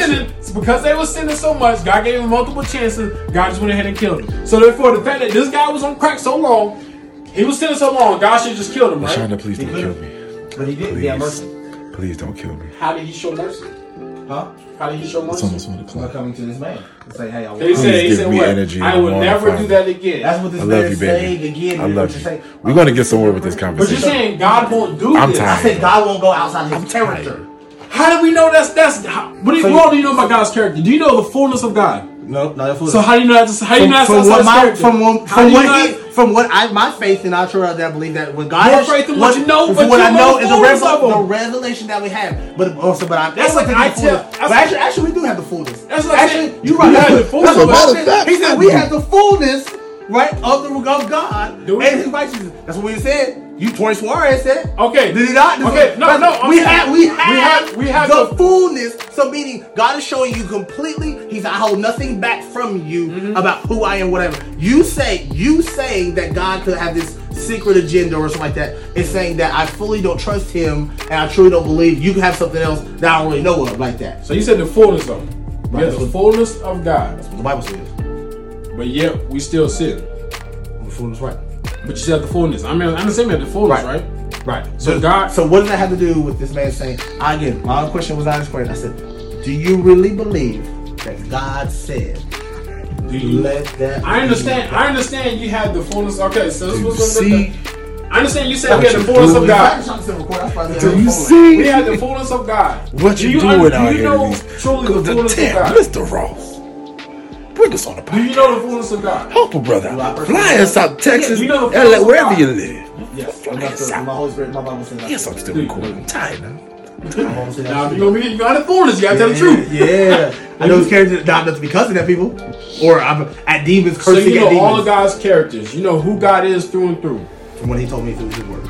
they were sinning so much, God gave them multiple chances. God just went ahead and killed them. So therefore, the fact that this guy was on crack so long, he was sinning so long, God should just kill him, right? Shonda, please don't kill me. But he didn't. He had mercy. Please don't kill me. How did he show mercy? Huh? How did he show It's mercy? almost 1 By o'clock. coming to this man and say, "Hey, I want." He give said me what? energy in I the would morning, never Father. do that again. That's what this I man love you, is saying baby. again. I love you. Saying, We're gonna get somewhere with this But you're conversation. saying God won't do I'm this. tired. I said God won't go outside His character. How do we know that's what do you do you know about God's character? Do you know the fullness of God? No, not fullness. So how do you know that's how do you know that's from what outside my from what I my faith and I truly I believe that when God Your faith in what you know, but what you I know is the the revelation that we have. But also, but That's like I tell. But actually, we do have the fullness. That's what I'm saying. You're right. You have the fullness. That's what Matter Paul of said. fact, He said we have the fullness, right, of God Do we? and His righteousness. That's what we said. You Torrey Suarez said. Okay. Did he not? Okay. No. We have the fullness. So meaning God is showing you completely. He's I hold nothing back from you about who I am, whatever. You saying that God could have this secret agenda or something like that. It's saying that I fully don't trust Him and I truly don't believe you can have something else that I don't really know of like that. So you said the fullness of him. Right, You have the fullness of God. That's what the Bible says. But yet we still sin. The fullness, right? But you said the fullness. I mean, I understand that the fullness, right? Right. So God. So what does that have to do with this man saying? Again, my question was not this question. I said, do you really believe that God said? Do you let that? I understand you had the fullness. Okay, so this was See, I understand you said we had the fullness of God. do you see We had the fullness of God. what Do you you doing out do you here? know These- truly the fullness of Damn, God? Mr. Ross, bring us on the Do podcast. you know the fullness of God? Help a brother out. Fly us out Texas, you know the LA, fullness of wherever God. you live. Yes. Fly us out. My Holy Spirit, my Bible says. Yes, I'm still recording. I'm tired now. Now, if you got the fullness, you gotta tell the truth. Yeah. I know his character not to be cussing at people, or I'm at demons So cursing you at know all of demons. God's characters. You know who God is through and through. From what He told me through His word.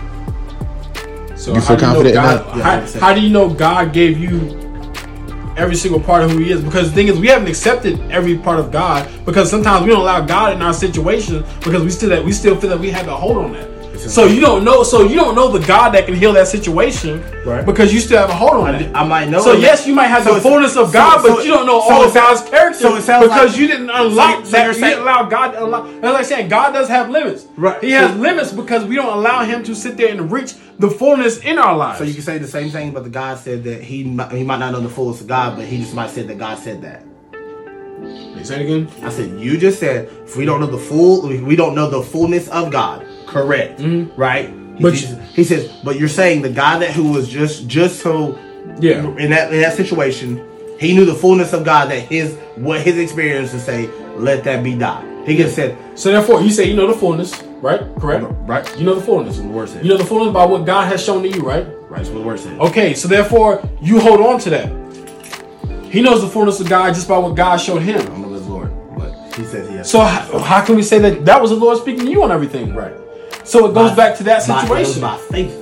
So You feel how do confident in know that? God, Yeah, how, 100%. how do you know God gave you every single part of who He is? Because the thing is, we haven't accepted every part of God because sometimes we don't allow God in our situation because we still feel that we have a hold on that. So you don't know the God that can heal that situation, Right. Because you still have a hold on it. I might know. So that. yes, you might have So the it's- fullness of so- God, so- but you don't know so all of it's- God's character so it sounds because like- you didn't unlock. so you're you saying- didn't allow God to unlock. That's like saying God does have limits. Right. He has limits because we don't allow Him to sit there and reach the fullness in our lives. So you can say the same thing, but the God said that he might not know the fullness of God, but he just might say that God said that. Say it again. I said you just said if we don't know we don't know the fullness of God. Correct, right? But He says, but you're saying the God who was just so Yeah. in that situation, he knew the fullness of God that his experience to say, let that be die. He just said, So therefore, you say you know the fullness, right? Correct. right. You know the fullness. That's what the word said. You know the fullness by what God has shown to you, right? Right. That's what the word said. Okay. So therefore, you hold on to that. He knows the fullness of God just by what God showed I him. don't know his Lord, but he says he has. So how can we say that was the Lord speaking to you on everything? Right. So it goes back to that It was situation by faith.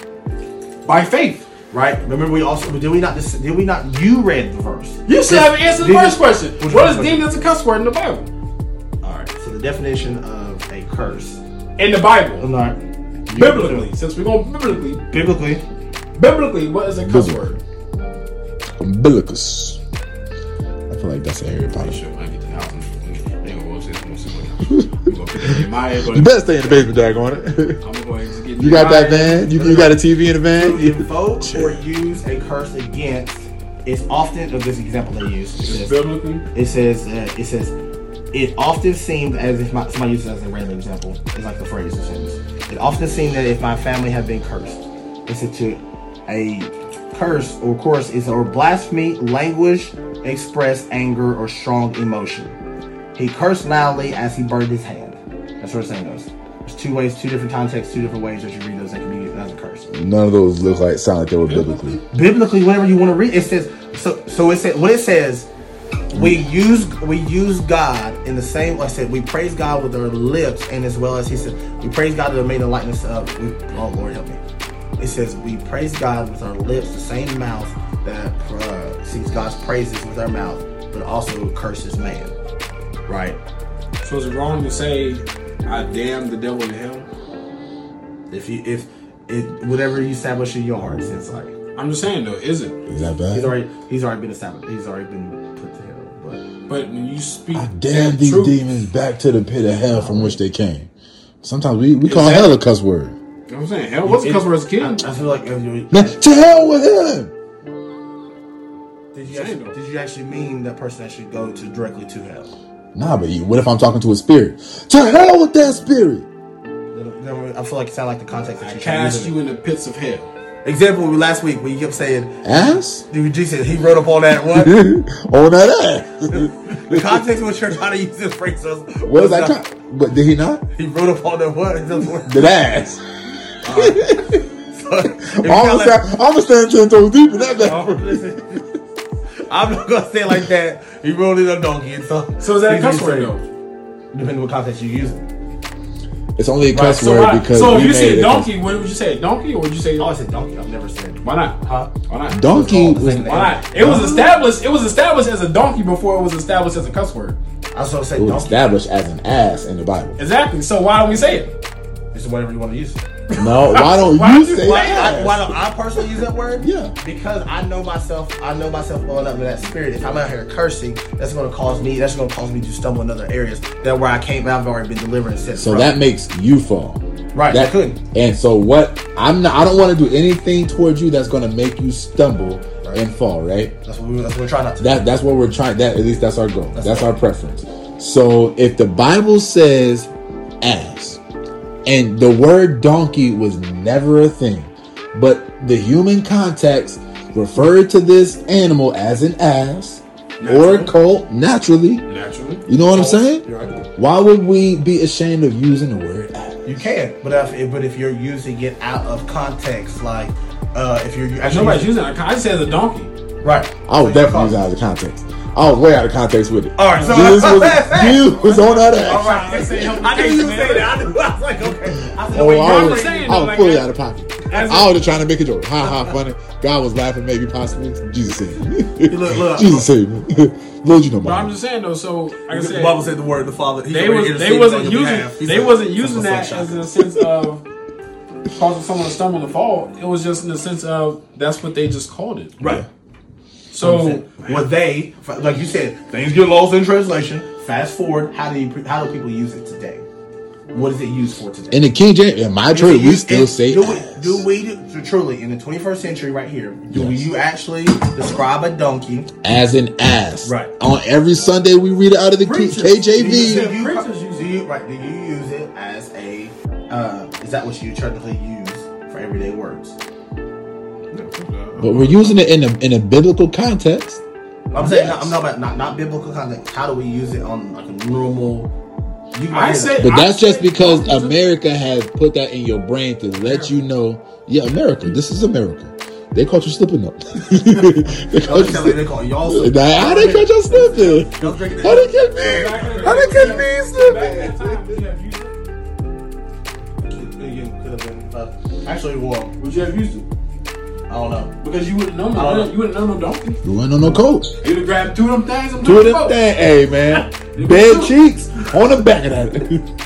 by faith. Right. Remember, we not? You read the verse. You still haven't answered the Did you- first question. Which What one? is deemed as a cuss word in the Bible? All right. So the definition of a curse. In the Bible, All right. biblically, since we're going biblically, what is a cuss word? Umbilicus. I feel like that's a Harry Potter. You better stay in the basement, daggone it. You got that van? You got a TV in the To van? invoke or use a curse against is often of this example they use. Biblically, It says it often seemed as if somebody uses it as a random example. It's like the phrase it says. It often seemed that if my family had been cursed, it's a curse or course is or blasphemy, language, express anger or strong emotion. He cursed loudly as he burned his hand. That's what it's saying goes. There's two different contexts, two different ways that you read those that can be used as a curse. None of those sound like they were biblically. Biblically, whatever you want to read, it says. So it says what it says. We use God in the same way. I said we praise God with our lips, and as well as he said we praise God that made the likeness of. Oh Lord help me. It says we praise God with our lips, the same mouth that sings God's praises with our mouth, but also curses man. Right. so is it wrong to say, "I damn the devil in hell"? If whatever you establish in your heart, it's like I'm just saying though, is it? Is that he's already been established. He's already been put to hell. But when you speak, I damn these truth, demons back to the pit of hell from which they came. Sometimes we call that- hell a cuss word. You know what I'm saying, hell was a cuss word as a kid. I feel like if you, Man, to hell with him. did you actually mean that person that should go directly to hell? Nah, but what if I'm talking to a spirit? To hell with that spirit. I feel like it sounds like the context that I you cast you in the pits of hell. Example last week when you kept saying Ass? dude, Jesus, he wrote up on that what? On that ass. The context in which you're trying to use this phrase was What was that? But did he not? he wrote up on that what? That ass. I'm I'm standing 10 toes deep in that bad. I'm not gonna say it like that. He wrote it on donkey and so. So is that a cuss word though? Depending on what context you use it. It's only a cuss So, word because so if we you say made it. donkey, what would you say? A donkey, or would you say? I always said donkey. I've never said. Why not? Huh? Why not? Donkey Why was not? It was established. It was established as a donkey before it was established as a cuss word. I also say it was donkey. established as an ass in the Bible. Exactly. So why don't we say it? It's whatever you want to use. No, why don't Why you don't you- say ass? Why don't I personally use that word? Yeah. Because I know myself well enough in that spirit. If I'm out here cursing, that's gonna cause me to stumble in other areas that where I've already been delivered and set So from. that makes you fall. right, That could. And so what? I don't want to do anything towards you that's going to make you stumble and fall. Right. That's what we're trying not to. That's what we're trying. That at least that's our goal. That's right. our preference. So if the Bible says ass, and the word donkey was never a thing, but the human context referred to this animal as an ass or a colt naturally. Naturally. You know what I'm saying? You're right. Why would we be ashamed of using the word ass? You can, but if you're using it out of context, like if you're Nobody's using it. I just said a donkey. right. I was So you definitely call- using it out of context. I was way out of context with it. All right, so Jesus was on that ass. All right. Let's say help I knew you the were case, saying man. that. I was like, okay. I said, Oh, wait, I you're was, saying saying I though, was like fully that. out of pocket. As I was just trying to make a joke. Ha ha, funny. God was laughing, maybe possibly. Jesus saved me. look. Jesus saved me. Lord, you know But I'm my just saying though. So like I The said, Bible said the word of the Father. He's they already wasn't interceded on your behalf. He said, using that "That's as a in a sense of causing someone to stumble and fall. It was just in the sense of that's what they just called it. right." So What they, like you said, things get lost in translation. Fast forward, how do people use it today? What is it used for today? In the King James, in my church, we still say ass. do we truly in the 21st century right here? Do you actually describe a donkey? As an ass. Right. On every Sunday, we read it out of the Preachers. KJV. Preachers use Do you use it as a? Is that what you technically use for everyday words? But we're using it in a biblical context. I'm saying Yes. I'm not about not biblical context. How do we use it on like a normal? I say, But that's just say because donkeys. America has put that in your brain to let you know, yeah, America, this is America. They caught you slipping up. They caught you They call y'all. Nah, how they catch you slipping? Y'all drinking How they catch me? How they catch me Back at slipping? that time, would you have used it? Could have been. Actually, well, Would you have used it? I don't know. Because you wouldn't know I don't know. no, you wouldn't know no donkey. You went on no coat. You'd have grabbed two of them things and Two of took them the boat. things. Hey, man. Bed cheeks on the back of that.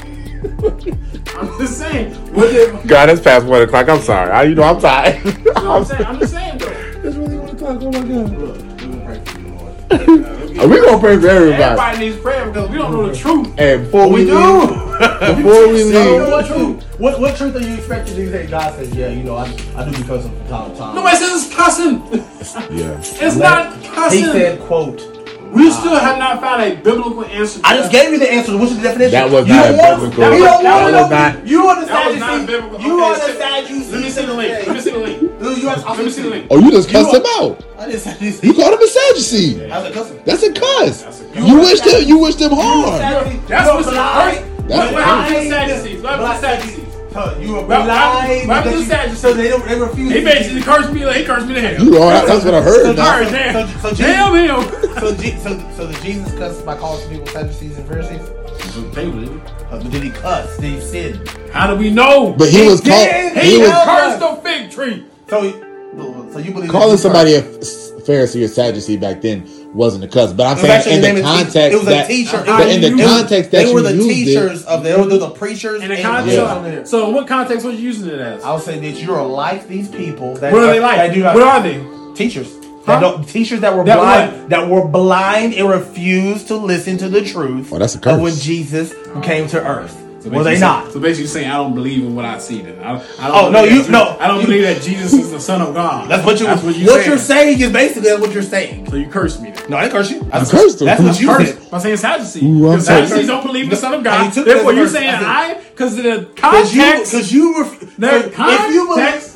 I'm just saying. What did, God, it's past 1 o'clock. I'm sorry. I'm tired. you know what I'm saying? I'm just saying though. It's really 1 o'clock. Oh, my God. Look, we're gonna pray for you, Lord. We're going to pray for everybody. Everybody needs prayer because we don't know the truth. And before we leave, before we So, leave, what truth? What truth are you expecting to say? God says, yeah, you know, I do be cussing from time to time. Nobody says it's cussing. yeah. It's not cussing. He said, quote, we still have not found a biblical answer. To I just gave you the answer. What's the definition? That was You not don't a want- biblical- You don't that want was to not- You are the That was not Sadducee. biblical. You Okay, are the so- Sadducee. Let me see the link. Let me see the link. You are- Let me see the link. Oh, you just cussed You him out. I didn't Sadducee. You called him a Sadducee. How's it cussing? That's a cuss. That's a You wished him. You wished him hard. That's what's the first. That's What happened to the Sadducees? What happened to the Sadducees? You are Well, blind. what happened to because the Sadducees? So they refuse. He basically cursed me. He cursed me to hell. You are. That's what I heard. now. Alright, damn. So Damn him. So did Jesus cuss by calling people Sadducees and Pharisees? David. But did he cuss? Did he sin? How do we know? But he was called. did. He was cursed the fig tree. So you believe calling that somebody a Pharisee or Sadducee back then wasn't a cuss. But I'm It was actually saying in the the name of- context it was a that, teacher. but in the It was- context that they were you the used teachers it, of they were the preachers. In the and context, Yeah. so what context was you using it as? I would say that you're like these people. That What are they like? That do not, What are they? teachers? Huh? Teachers that were That blind, what? that were blind and refused to listen to the truth. Oh, that's a of curse. when Jesus came to earth. So Were they basically not? So basically, saying I don't believe in what I see. Then I don't Oh, no, believe you- that no, I don't you- believe that Jesus is the Son of God. That's what you. That's what you you're saying is basically that's what you're saying. So you cursed me. Then. No, I didn't curse you. I cursed him. That's what you Cursed said. by saying Sadducees. Ooh, I'm Because sorry. Sadducees don't believe in the Son of And God. you took Therefore, that you're verse. saying I because of the Because context. you The if you believe, context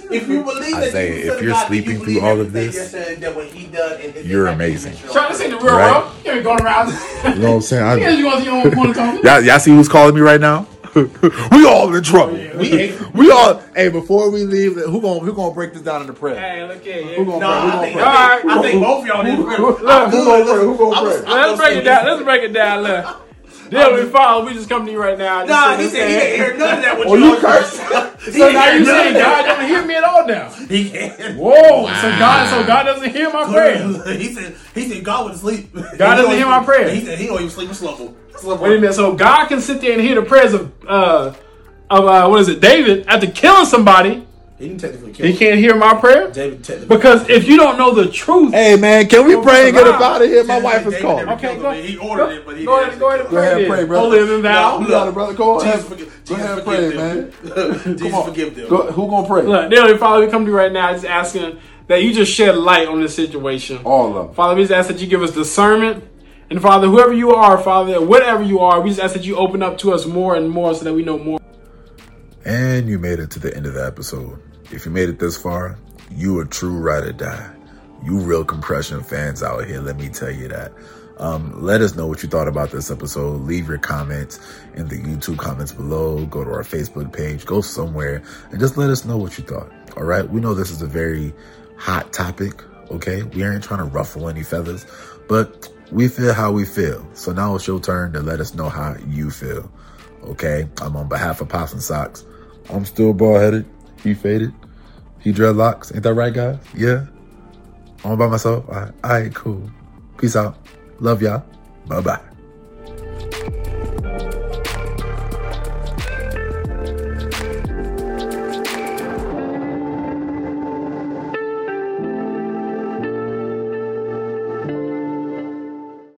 If you believe that Isaiah, Jesus is if you're God, sleeping you through believe all of everything this, you're saying that what he done in his you're impact amazing. is your Try this ain't the real Right. world. You ain't going around. You know what I'm saying? Yeah, you want your own talking. Y'all see who's calling me right now? We all in trouble. We all. Hey, before we leave, who gonna break this down in the prayer? Hey, look here. Who gonna No, pray? Who I gonna think, pray? I think both of y'all need to pray. Look, I'm who good. gonna pray? Who gonna Listen, pray? Let's break it down. Let's break it down. Look. Heavenly Father, we just come to you right now. Just Nah, say he this said he thing. didn't hear none of that. What Oh, you cursed. So now you saying God don't hear me at all now? He can't. Whoa! So God doesn't hear my prayer. He said God would sleep. God doesn't hear my prayer. He said he don't even sleep in slumber. Wait a minute. So God can sit there and hear the prayers of what is it, David, after killing somebody. He can technically kill. He can't hear my prayer David technically. because if you don't know the truth, Hey man, can we pray and get up out of here? My David wife is never calling. killed Okay, him. go- He ordered it, but he go didn't ahead, go ahead and Go ahead and pray, pray, then. brother. Holy and thou. You got it, brother. Go ahead. Jesus Go ahead and forgive pray, them. man. Jesus forgive them. Who gonna pray? Look, dear Heavenly Father, we come to you right now just asking that you just shed light on this situation. All of them. Father, we just ask that you give us discernment. And Father, whoever you are, Father, whatever you are, we just ask that you open up to us more and more so that we know more. And you made it to the end of the episode. If you made it this far, you a true ride or die. You real compression fans out here, let me tell you that. Let us know what you thought about this episode. Leave your comments in the YouTube comments below. Go to our Facebook page. Go somewhere and just let us know what you thought. All right? We know this is a very hot topic, okay? We aren't trying to ruffle any feathers, but we feel how we feel. So now it's your turn to let us know how you feel, okay? I'm on behalf of Pops and Socks. I'm still bald-headed. He faded. He dreadlocks. Ain't that right, guys? Yeah? I'm by myself? All right, cool. Peace out. Love y'all. Bye-bye.